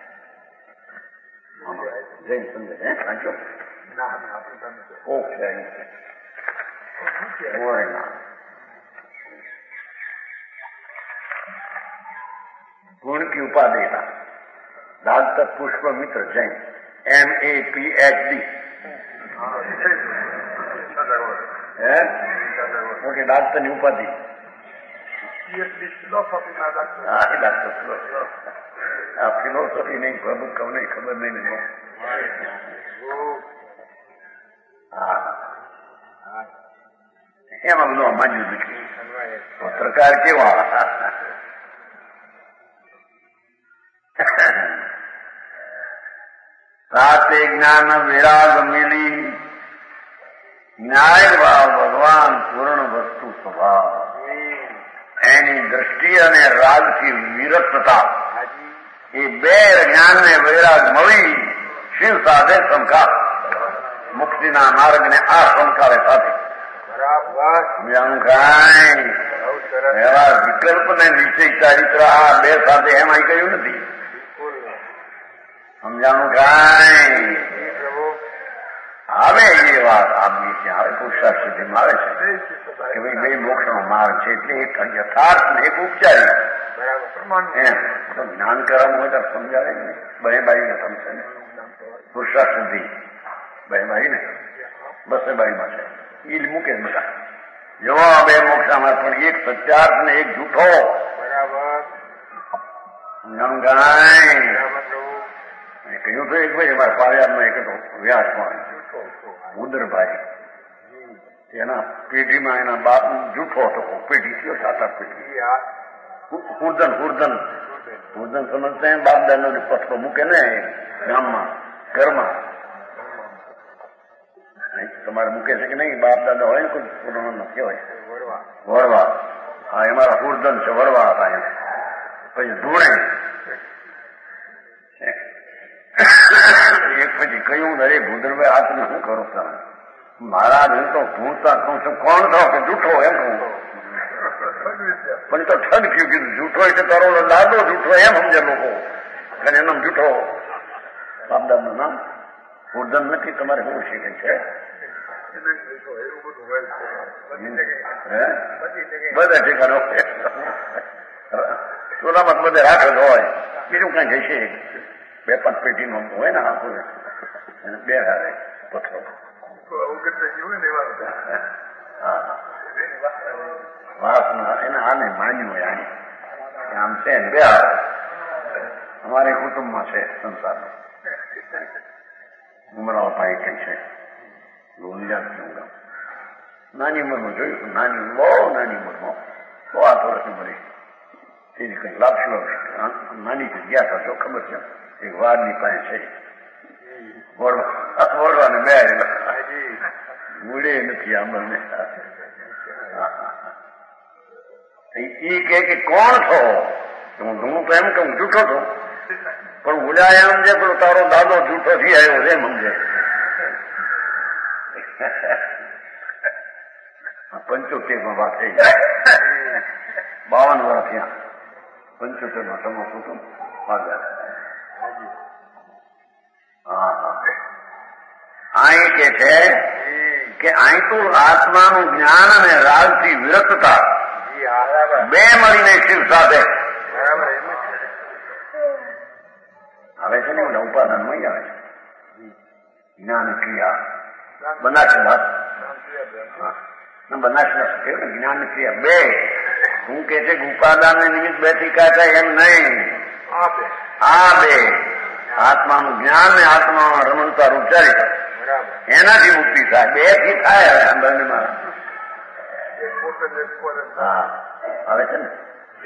જૈન સમજે વાંચો કોક છે गुण की उपाधि था doctor Pushpamitra Jain MAPHD okay doctor ની ઉપાધિ ફિલોસોફી નહીં ખબર નહીં. એમાં બધું અમારી પત્રકાર કેવા સાથે જ્ઞાન વિરાગ મિલી ન્યાય ભાવ ભગવાન પૂર્ણ વસ્તુ સ્વભાવ. એની દ્રષ્ટિ અને રાગથી વિરક્તતા એ બે જ્ઞાન ને વૈરાગ મળી શિવ સાથે સમકાર મુક્તિના માર્ગને આ સમકારે સાથે સમજાણું કાંઈ એવા વિકલ્પ ને નિશ્ચય ચારિત્ર આ બે સાથે એમ અહીં કહ્યું નથી. સમજાણું કાંઈ આવે એ વાત આપની ત્યાં આવે પુરુષાર્થ સુધીમાં આવે છે કે ભાઈ બે મોક્ષનો માર્ગ છે એટલે એક યથાર્થ ને એક ઉપચારી એમ તો જ્ઞાન કરવાનું હોય તો સમજાવે ને બે બાઈને સમજે ને પુરુષાર્થ સુધી બે બાઈને બસે બાઈમાં છે એ જ મૂકે બધા જોવા બે મોક્ષામાં પણ એક સત્યાર્થ ને એક જૂઠો સમજાણું કહ્યું તો એક ભાઈ અમારા પારિયાદમાં એક હતો વ્યાસમાં ઉદરભાઈ એના પેઢીમાં એના બાપ જૂઠો હતો પેઢી થયો સાતા પેઢી હુરદન સમજતા બાપ દાદા નો પથરો મૂકે ને ગામમાં ઘરમાં તમારે મૂકે છે કે નહીં બાપ દાદા હોય ને કોઈ પુરાણો નથી હોય વરવા હા અમારા હુરદન છે વરવા હતા એમ પછી ધૂણે એક પછી કહ્યું અરે ભૂદરભાઈ આ તમે શું કરો તમે મહારાજ હું તો ભૂણતા કહું છું કોણ થો કે જૂઠો એમ કહું પણ તો ઠગ થયું કીધું જૂઠો એટલે તારો દાદો જૂઠો એમ સમજે લોકો અને એનો જૂઠો બાપદાદનું નામ ભૂર્ધન નથી તમારે શું શીખે છે બધા ઠેકાનો ટોલામાં બધે રાખે જ હોય બીજું કઈ જશે બે પાંચ પેઢીનો હોય ને આખું એને બે હારે પથરો વાસના એને આને માન્યું હોય આમ છે ને બે હારે અમારે કુટુંબમાં છે સંસારનો ઉમરાઓ ભાઈ કઈ છે નાની ઉંમરમાં જોયું નાની બહુ નાની ઉંમરમાં 8 વર્ષની મળી એની કઈ લાપસી નાની જગ્યા કરશો ખબર છે એક વારની પાસે છે વળવાને બે મૂળે નથી આંબરને એ કે કોણ છો હું તો એમ કહું જૂઠો છો પણ ઉડાય એમ છે પેલો તારો દાદો જૂઠો થી આવ્યો છે સમજે 75 વાત થઈ 52 વર્ષ થયા 75 સમો કુટુંબ અહીં કે છે કે અહીં તો આત્માનું જ્ઞાન અને રાજથી વિરક્તતા બે મળીને શિવ સાથે આવે છે ને ઉપાદાનમાં આવે છે જ્ઞાન ક્રિયા બનાસના જ્ઞાન ક્રિયા બે હું કે છે કે ઉપાદાન ને નિમિત્ત બે થી કાઢાય એમ નહીં આ બે આત્માનું જ્ઞાન ને આત્મામાં રમણતા રૂપચારિતા એનાથી મુક્તિ થાય બે થી થાય હવે બંનેમાં હા આવે છે ને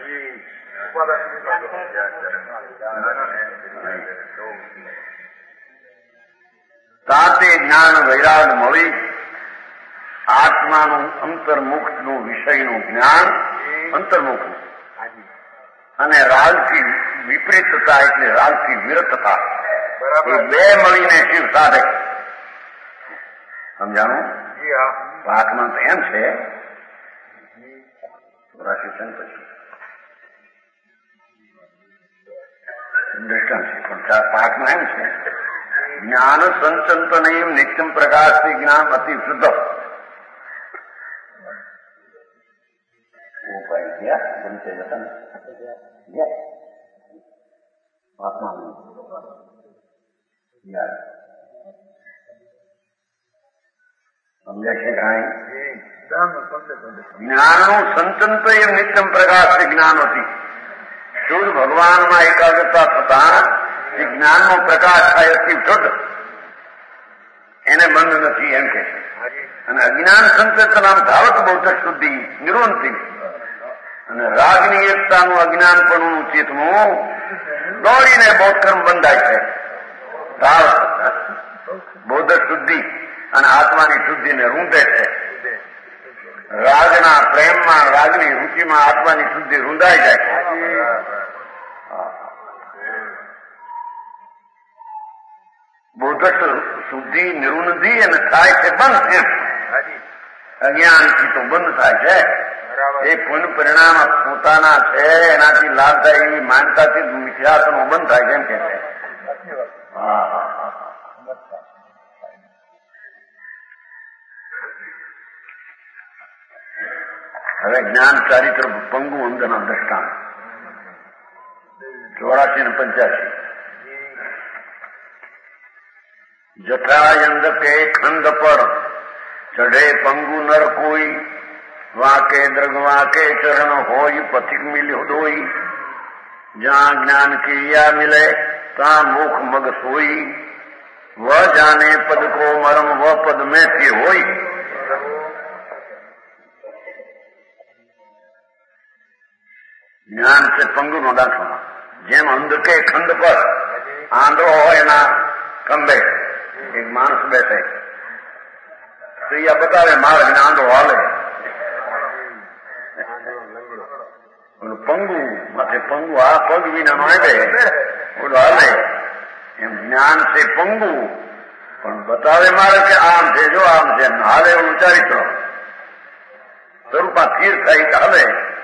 તાતે જ્ઞાન વૈરાગ મળી આત્માનું અંતર્મુખનું વિષયનું જ્ઞાન અંતર્મુખનું અને રાગથી વિપરીતતા એટલે રાગથી વિરતતા એ બે મળીને શિવ સાધે સમજાણું આત્મા તો એમ છે શિક્ષણ પછી દ્રષ્ટાંત છે પણ પાઠમાં એમ છે જ્ઞાન સંચંતનયમ નિત્યમ પ્રકાશથી જ્ઞાન અતિ શુદ્ધ ઉપાય ગયા બનશે જતા આત્મા સમજાય છે કાંઈ જ્ઞાનનું સંચંતય નિત્યમ પ્રકાશ જ્ઞાન હતી શુદ્ધ ભગવાનમાં એકાગ્રતા થતા એ જ્ઞાનનો પ્રકાશ થાય અતિ શુદ્ધ એને બંધ નથી એમ કે છે અને અજ્ઞાન સંચેતનામ ધાવત બૌદ્ધ શુદ્ધિ નિરોંતિ અને રાગની એકતાનું અજ્ઞાનપણું ચિત્તનું દોડીને બૌદ્ધકર્મ બંધાય છે ધાવત બૌદ્ધ શુદ્ધિ અને આત્માની શુદ્ધિને રૂંધે છે રાગના પ્રેમમાં રાગની રુચિમાં આત્માની શુદ્ધિ રૂંધાઈ જાય છે બૌદ્ધ શુદ્ધિ નિરુંધી અને થાય છે બંધ એમ અજ્ઞાનથી તો બંધ થાય છે. એ પુણ્ય પરિણામ પોતાના છે એનાથી લાભ થાય એવી માનતાથી મિથ્યાત્વનો બંધ થાય છે એમ કે છે. હવે જ્ઞાન ચારિત્ર પંગુ અંદરના દ્રષ્ટાંત 84 અને 85. જઠરાયંદ કે ખંડ પર ચઢે પંગુ નર કોઈ, વાકે દ્રગ વાકે ચરણ હોય પથિક મિલ્યો દોઈ, જ્યાં જ્ઞાન ક્રિયા મિલે ત્યાં મુખ મગ સોઈ, વ જાને પદ કો મરમ વ પદ મેં તે હોય. જ્ઞાન છે પંગુનો દાખલો. જેમ અંધ કે ખંડ પર આંધળો હોય એના ખંભે એક માણસ બેસે તો એ બતાવે માર્ગ ને આંધળો હાલે. પંગુ માથે પંગુ આ પગ વિનાનો આવે ઓલો હાલે. એમ જ્ઞાન છે પંગુ પણ બતાવે મારે કે આમ છે જો આમ છે હાલે એવું ચારિત્ર સ્વરૂપમાં સ્થિર થાય કે હાલે.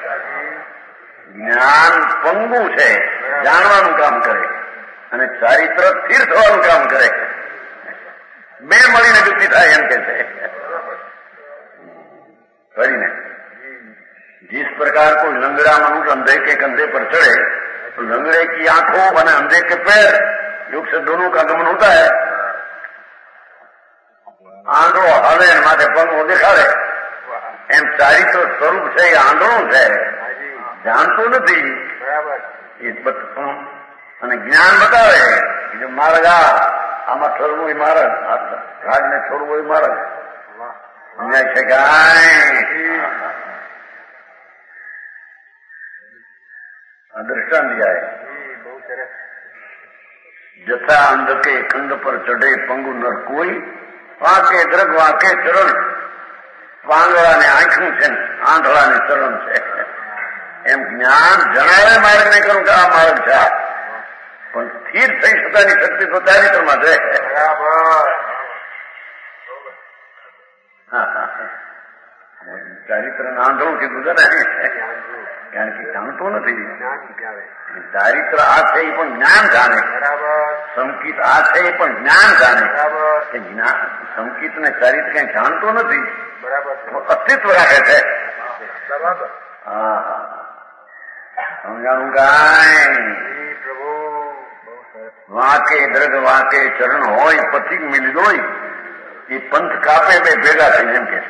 જ્ઞાન પંગુ છે જાણવાનું કામ કરે અને ચારિત્ર સ્થિર થવાનું કામ કરે. બે મળીને ગતિ થાય એમ કે છે. કરીને जिस प्रकार कोई लंगड़ा मनुष्य अंधे के कंधे पर चढ़े तो लंगड़े की आंखों और अंधे के पैर योग से दोनों का गमन होता है. आंधळो हाले माथे પગ દેખાડે એમ ચારિત્ર સ્વરૂપ છે એ આંધળું છે, જાણતું નથી. એ અને જ્ઞાન બતાવે કે માર્ગ આમાં ઠરવું એ માર્ગ, રાજને છોડવું એ માર્ગ સમજાય છે. दृष्टांत दिया है. जथा अंध के खंड पर चढ़े पंगु नर कोई, वाके द्रग वाके चरण, પાંગળા ને આંખું છે આંધળા ને ચરણ છે. એમ જ્ઞાન જણાવે માર્ગ ને કરું કે આ માર્ગ છે, પણ સ્થિર થઈ શકાની શક્તિ તો ચારિત્રમાં છે. ચારિત્ર આંધળું કીધું છે ને, કારણ કે જાણતો નથી. ચારિત્ર આ છે એ પણ જ્ઞાન જાણે, સંકિત આ છે એ પણ જ્ઞાન જાણે. સંકિત ને ચારિત્ર કઈ જાણતો નથી, અસ્તિત્વ રાખે છે. સમજાણું કાંઈ વાંકે દ્રગ વાંકે ચરણ હોય પથિક મિલી દોય, એ પંથ કાપે બે ભેગા થઈને એમ કે છે.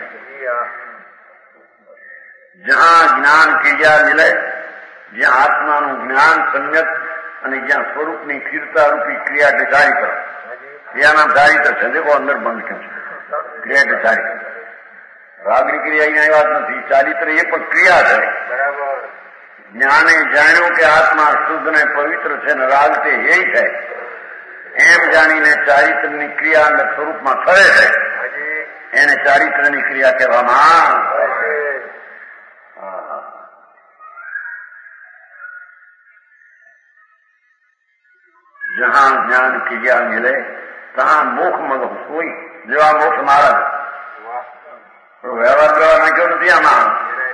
જ્યાં જ્ઞાન ક્રિયા મિલે, જ્યાં આત્માનું જ્ઞાન સમ્યક અને જ્યાં સ્વરૂપની સ્થિરતા રૂપી ક્રિયા એટલે ચારિત્ર, ક્રિયાના ચારિત્ર છે. દેખો અંદર બંધ કેમ છે, ક્રિયા એટલે ચારિત્ર. રાગની ક્રિયા અહીંયા વાત નથી, ચારિત્ર એ પણ ક્રિયા છે. જ્ઞાને જાણ્યું કે આત્મા શુદ્ધ ને પવિત્ર છે ને રાગ તે એ છે, એમ જાણીને ચારિત્રની ક્રિયા અને સ્વરૂપમાં ફરે છે, એને ચારિત્રની ક્રિયા કહેવામાં. जहां ज्ञान क्रिया मिले तहां मोक्ष मग कोई જેવા મોક્ષ માર્ગ વ્યવહાર કરવા નાખ્યો નથી આમાં.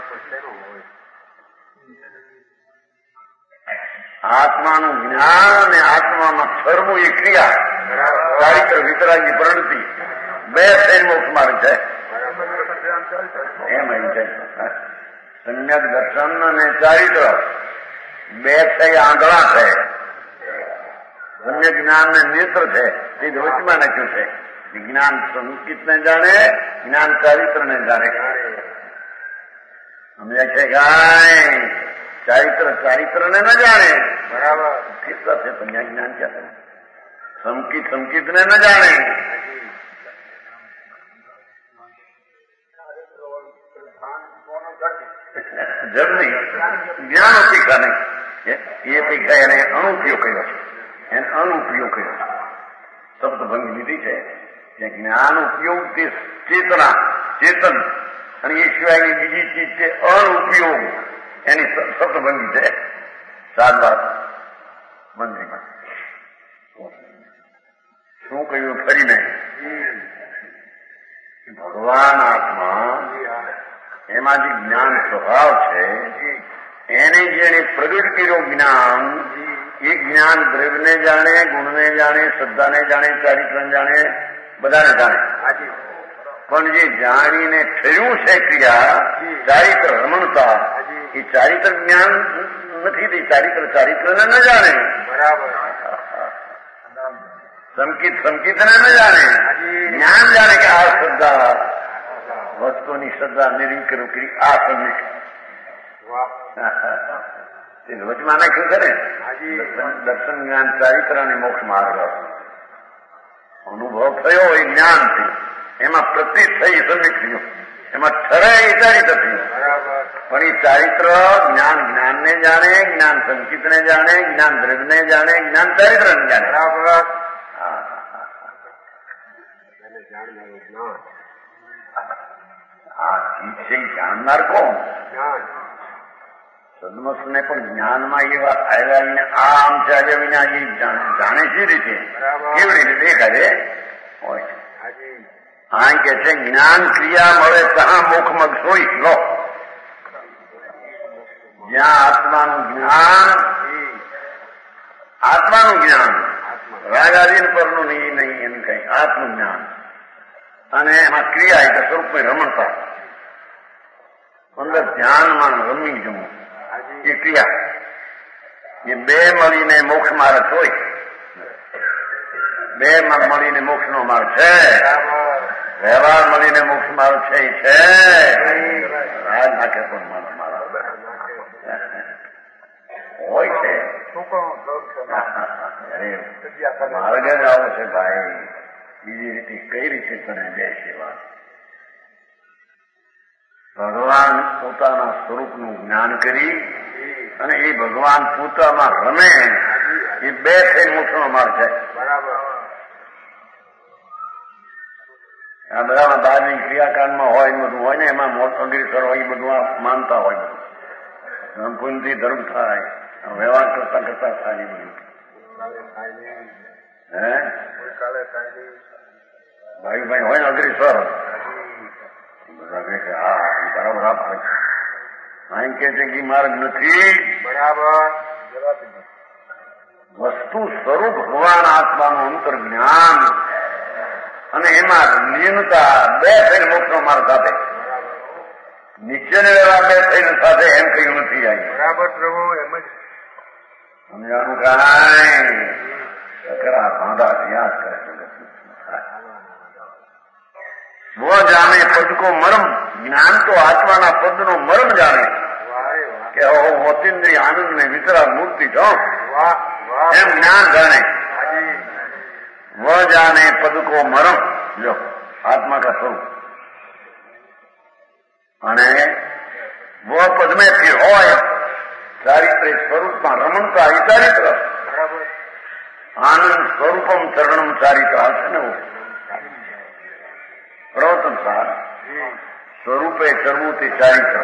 આત્માનું જ્ઞાન અને આત્મામાં ફરવું એ ક્રિયા, ચારિત્ર વિતરાગી પ્રવૃત્તિ બે થઈને મોક્ષ માર્ગ છે. એમ છે સમ્યક દર્શન અને ચારિત્ર બે થઈ આંધળા છે. સમ્યક જ્ઞાન ને નેત્ર છે તે વચમાં નાખ્યું છે. જ્ઞાન સંકિત ને જાણે, જ્ઞાન ચારિત્ર ને જાણે. સમજાય છે કાંઈ? ચારિત્ર ચારિત્ર ને ન જાણે બરાબર કેટલા છે, પણ જ્ઞાન ક્યાં છે? સંકિત સંકિત ને ન જાણે. જડ નહીં, જ્ઞાન અપેક્ષા નહીં. એ અપેક્ષા એને અણુપયોગ કર્યો છે, એને અનુપયોગ કર્યો છે. શબ્દભંગ લીધી છે ત્યાં જ્ઞાન ઉપયોગ તે ચેતના ચેતન અને એ સિવાયની બીજી ચીજ છે અનુપયોગ, એની શબ્દભંગી છે. સાત મંત્રીમાં શું કહ્યું ફરીને? ભગવાન આત્મા સ્વભાવ છે એને જેને પ્રગટ કર્યો જ્ઞાન, એ જ્ઞાન દ્રવ્યને જાણે, ગુણને જાણે, શ્રદ્ધાને જાણે, ચારિત્રને જાણે, બધાને જાણે. પણ જે જાણીને થયું છે ક્રિયા, ચારિત્ર રમણતા, એ ચારિત્ર જ્ઞાન નથી તે ચારિત્રને ન જાણે. બરાબર. સંકિતને ન જાણે, જ્ઞાન જાણે કે આ શ્રદ્ધા વસ્તુની શ્રદ્ધા નિર્વિકૃતિ આ સંવિક વચમાં નાખ્યું છે ને દર્શન જ્ઞાન ચારિત્ર અને મોક્ષ માર્ગ અનુભવ થયો એ જ્ઞાનથી, એમાં પ્રતિ થઈ સંવિક થયું, એમાં ઠરે એ ચારિત્ર થયું. પણ એ ચારિત્ર જ્ઞાન જ્ઞાનને જાણે, જ્ઞાન સંકિતને જાણે, જ્ઞાન દ્રવ્યને જાણે, જ્ઞાન ચારિત્રને જાણે. બરાબર. આ ચીજ છે જાણનાર કોણ? સદમસ્તને પણ જ્ઞાનમાં એવા આવ્યા આમ ચાલ્યા વિના એ જાણે છે રીતે, કેવી રીતે દેખાડે હોય છે. આ કે છે જ્ઞાન ક્રિયા મળે ત્યાં મોખમગ સોઈ લો. જ્યાં આત્માનું જ્ઞાન રાગાદીન પરનું નહીં એમ કઈ આત્મનું જ્ઞાન, અને એમાં ક્રિયા એટલે સ્વરૂપમાં રમણતા, અંદર ધ્યાનમાં રમી જવું એ ક્રિયા, એ બે મળીને મોક્ષ માર્ગ હોય. બે મળીને મોક્ષનો માર્ગ છે, વ્યવહાર મળીને મોક્ષ માર્ગ છે. રાજ નાખે પણ મારા હોય છે. માર્ગ જ આવો છે ભાઈ. બીજી રીતે કઈ રીતે તને બે સેવા? ભગવાન પોતાના સ્વરૂપનું જ્ઞાન કરી અને એ ભગવાન પોતામાં રમે, એ બે થઈ મોક્ષનો માર્ગ છે. આ બધામાં બહારની ક્રિયાકાંડમાં હોય બધું હોય ને, એમાં અગ્રેસર હોય બધું માનતા હોય. બધું પુણ્યથી ધર્મ થાય, વ્યવહાર કરતા કરતા થાય બધું. હે ભાઈ હોય ને અગ્રેસર, હા બરાબર આપે છે. અહીં કે છે કે માર્ગ નથી. બરાબર. વસ્તુ સ્વરૂપ ભગવાન આત્માનું અંતર જ્ઞાન અને એમાં લીનતા બે થઈને મોક્ષનો માર્ગ સાથે, નીચેને વ્યવહાર બે થઈને સાથે એમ કહ્યું નથી. આવી બરાબર પ્રભુ એમ જ સમજાણું કાંઈ સકરા બાંધા ત્યાં કરે. વો જાણે પદ કો મરમ, જ્ઞાન તો આત્માના પદનો મરમ જાણે કે હોતીન્દ્રી આનંદ ને વિતરા મૂર્તિ છો, એમ જ્ઞાન જાણે. વ જાણે પદ કો મરમ, જો આત્મા કા સ્વરૂપ, અને વો પદ में फिर હોય ચારિત્રિક સ્વરૂપમાં રમણતા એ ચારિત્ર. આનંદ સ્વરૂપમ ચરણમ ચારિત્ર હશે ને પ્રવર્તન સાર સ્વરૂપે કરવું તે ચારિત્ર.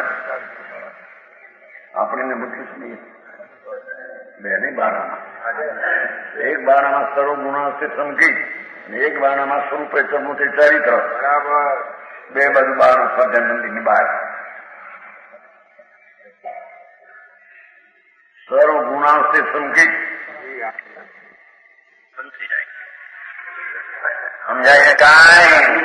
આપણને બધું જ નહીં. બે નહીં બારામાં, એક બારામાં સર્વ ગુણાસ્તે સંગીત, એક બારામાં સ્વરૂપે કરવું તે ચારિત્ર. બરાબર. બે બાજુ બારા સ્વાધ્યાનંદીની બહાર સર્વ ગુણાસ્તે સંગીત સમજાય કાંઈ?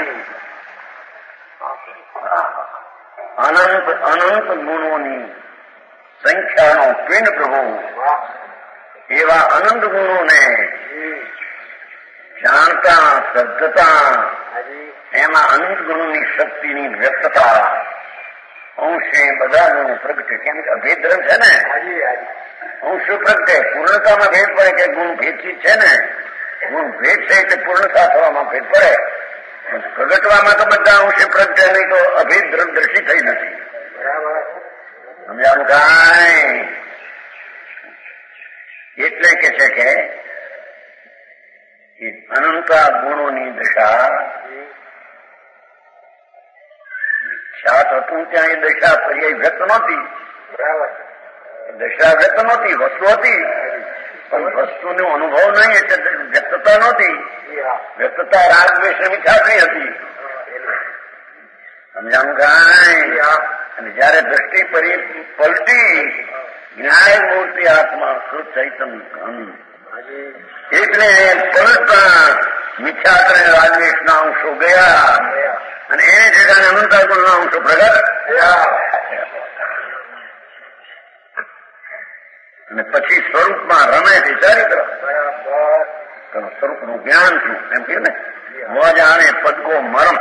અનંત ગુણોની સંખ્યાનો પિંડ પ્રભુ, એવા અનંત ગુણોને જાણતા શ્રદ્ધતા, એમાં અનંત ગુણોની શક્તિની વ્યક્તતા અંશે બધા ગુણો પ્રગટે. કેમ કે અભેદ ધર્મ છે ને, અંશ પ્રગટે. પૂર્ણતામાં ભેદ પડે કે ગુણ ભેદથી છે ને, ગુણ ભેદ છે એટલે પૂર્ણતા થવામાં ભેદ પડે. પ્રગટવામાં તો બધા અંશે પ્રગટે, નહીં તો અભેદ ધર્મ દ્રષ્ટિ થઈ નથી. સમજાવું કાંઈ? એટલે કે છે કે અનંતા ગુણોની દશા મિથ્યાત હતું ત્યાં એ દશા પર્યાય વ્યક્ત નહોતી. દશા વ્યક્ત નહોતી, વસ્તુ હતી પણ વસ્તુનો અનુભવ નહીં એટલે વ્યક્તતા નહોતી. વ્યક્તતા રાગ દ્વેષ મિથ્યાત નહીં હતી. સમજાવું કાંઈ? અને જયારે દ્રષ્ટિ પલટી જ્ઞાન મૂર્તિ આત્મા શુદ્ધ ચૈતન્ય એટલે પલટતા મિથ્યા કરીને રાજવેશના અંશો ગયા અને એની જગ્યાએ અનંતા ગુણના અંશો પ્રગટ અને પછી સ્વરૂપમાં રમે છે ચારિત્ર સ્વરૂપનું જ્ઞાન શું એમ કે ને વ જાણે પદકો મરમ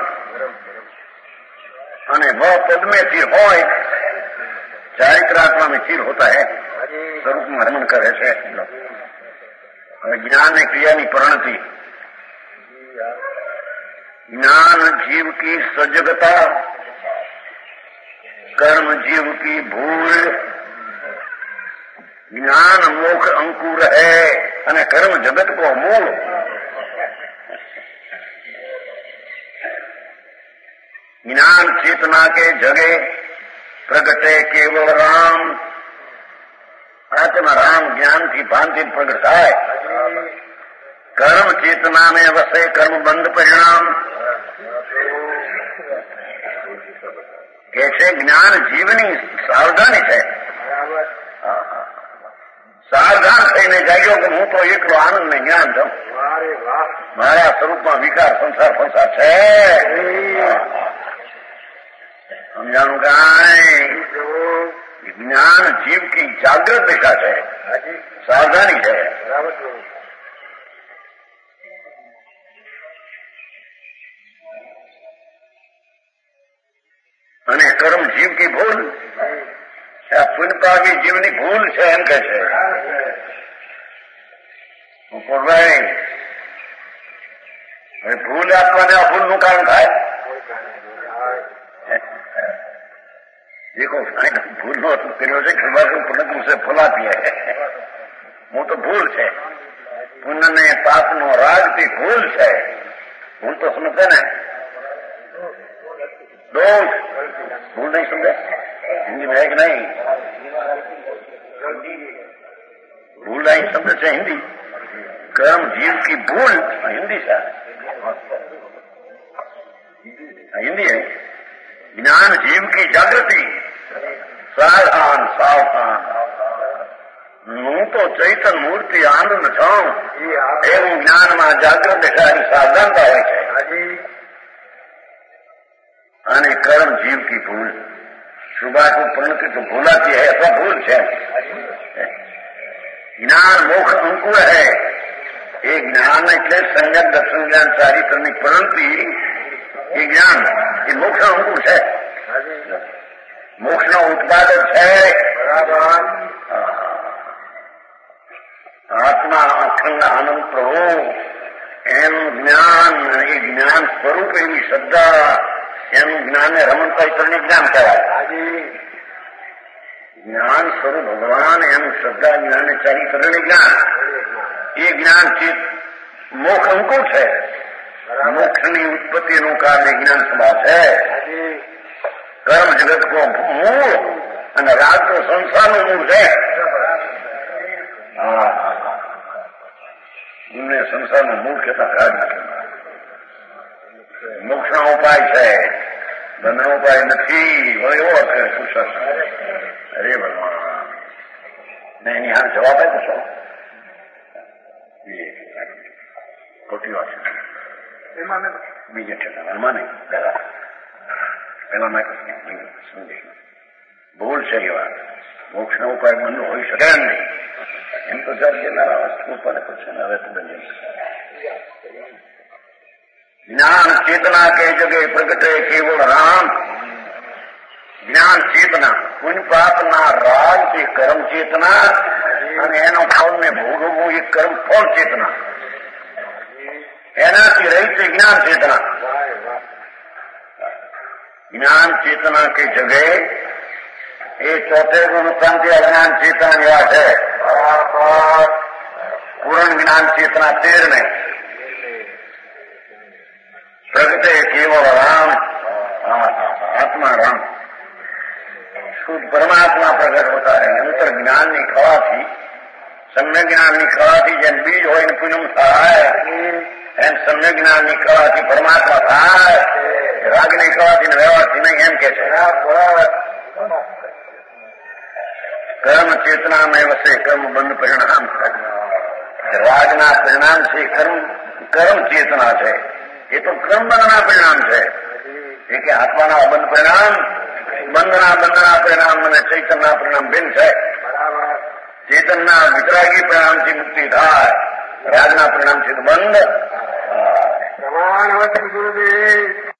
અને व पद में चिर હોય ચારિત્રાત્મા में चिर होता है स्वरूपમાં રમણ કરે છે હવે જ્ઞાન ને ક્રિયાની પરિણતિ ज्ञान जीव की सजगता कर्म जीव की भूल ज्ञान मोक्ष अंकुर है અને कर्म जगत को मूल ज्ञान चेतना के जगे प्रगटे केवल राम आत्मा राम ज्ञान की भांति प्रगट થાય कर्म चेतना में वसे कर्म बंध परिणाम कैसे ज्ञान जीवनी सावधानी है सावधान થઈને જાગ્યો કે હું તો એકલો આનંદ ને જ્ઞાન છું મારા સ્વરૂપમાં વિકાર સંસાર ફસાર છે સમજાણું કાંઈ ज्ञान जीव की जागृत दिशा है सावधानी है અને કર્મ જીવ की ભૂલ પુનપાવી જીવની ભૂલ છે એમ કે છે ભૂલ આપવાને આ ભૂલનું કારણ થાય देखो भूल नो કર્યો છે કે પુનઃ ઉસે ફલાતી है હું તો ભૂલ છે પુનઃ ને પાપ નો રાગ થી ભૂલ છે ભૂલ તો સમજે ને दोष भूल नहीं समझे हिंदी में है कि नहीं भूल नहीं समझे से हिंदी कर्म जीव की भूल हिंदी से हिंदी है ज्ञान जीव की जागृति सावधान सावधान હું તો ચૈતન મૂર્તિ આનંદ છું એવું જ્ઞાનમાં જાગૃત દેખાની સાવધાનતા હોય છે અને कर्म जीव की भूल शुभा को परिणति तो भूलाती है अथवा भूल है ज्ञान मोक्ष अंकुर है ये ज्ञान એટલે સંયમ દર્શન જ્ઞાન ચારિત્રની પરિણતિ ये ज्ञान ये मोक्ष अंकुर है मोक्ष નો ઉત્પાદક છે આત્મા અખંડ આનંદ પ્રભુ એનું જ્ઞાન એ જ્ઞાન સ્વરૂપ એવી શ્રદ્ધા એનું જ્ઞાન રમણ ચૈતન્ય જ્ઞાન કહેવાય જ્ઞાન સ્વરૂપ ભગવાન એનું શ્રદ્ધા જ્ઞાન ચારિત્રનું જ્ઞાન એ જ્ઞાન ચિત્ત મોક્ષ અંકુર છે મોક્ષની ઉત્પત્તિનું કારણ જ્ઞાન સ્વભાવ છે કર્મ જગત કો મૂળ અને રાગ તો સંસારનું મૂળ છે એમને સંસારનું મૂળ કહેતા રાગ મોક્ષનો ઉપાય છે બંધનો ઉપાય નથી એવો સુશાસન અરે ભગવાન ને એની હાલ જવાબ આપે છો ખોટી વાત છે બીજે ઠેકાણામાં નહીં પેલા મેં સમજી ભૂલ છે એ વાત મોક્ષનો ઉપાય બંધ હોઈ શકે એમ નહીં એમ તો જર ગયેલા વસ્તુ પર પછી હવે તો બની ज्ञान चेतना के जगह प्रगटे केवल राम ज्ञान चेतना पुण्य पाप ना राग की कर्म चेतना અને એનો ફળ ને ભોગવવું એ કર્મ ફળ ચેતના એનાથી રહી છે જ્ઞાન ચેતના જ્ઞાન ચેतना की जगह ये चौथे गुण शांति अज्ञान चेतना निवास है पूर्ण ज्ञान चेतना 13 में प्रगटे केवल राम आत्मा राम शुद्ध परमात्मा प्रगट होता है अंतर ज्ञान ની ખવાથી सम्यक ज्ञान ની ખવાથી જેમ બીજ હોય ને પૂનમ થાય એમ सम्यक જ્ઞાન ની ખવાથી પરમાત્મા થાય રાગ ની ખવાથી ને વ્યવહારથી નહીં એમ કે છે કર્મ ચેતના में વસે કર્મ બંધ પરિણામ છે. રાજના પરિણામ છે કર્મ ચેતના છે. એ તો કર્મ બંધના પરિણામ છે. એ કે આત્માના અબંધ પરિણામ બંધના પરિણામ અને ચૈતનના પરિણામ ભિન્ન છે. ચેતનના વિતરાગી પરિણામથી મુક્તિ થાય, રાજના પરિણામથી તો બંધ. પ્રમાણવત ગુરુદેવ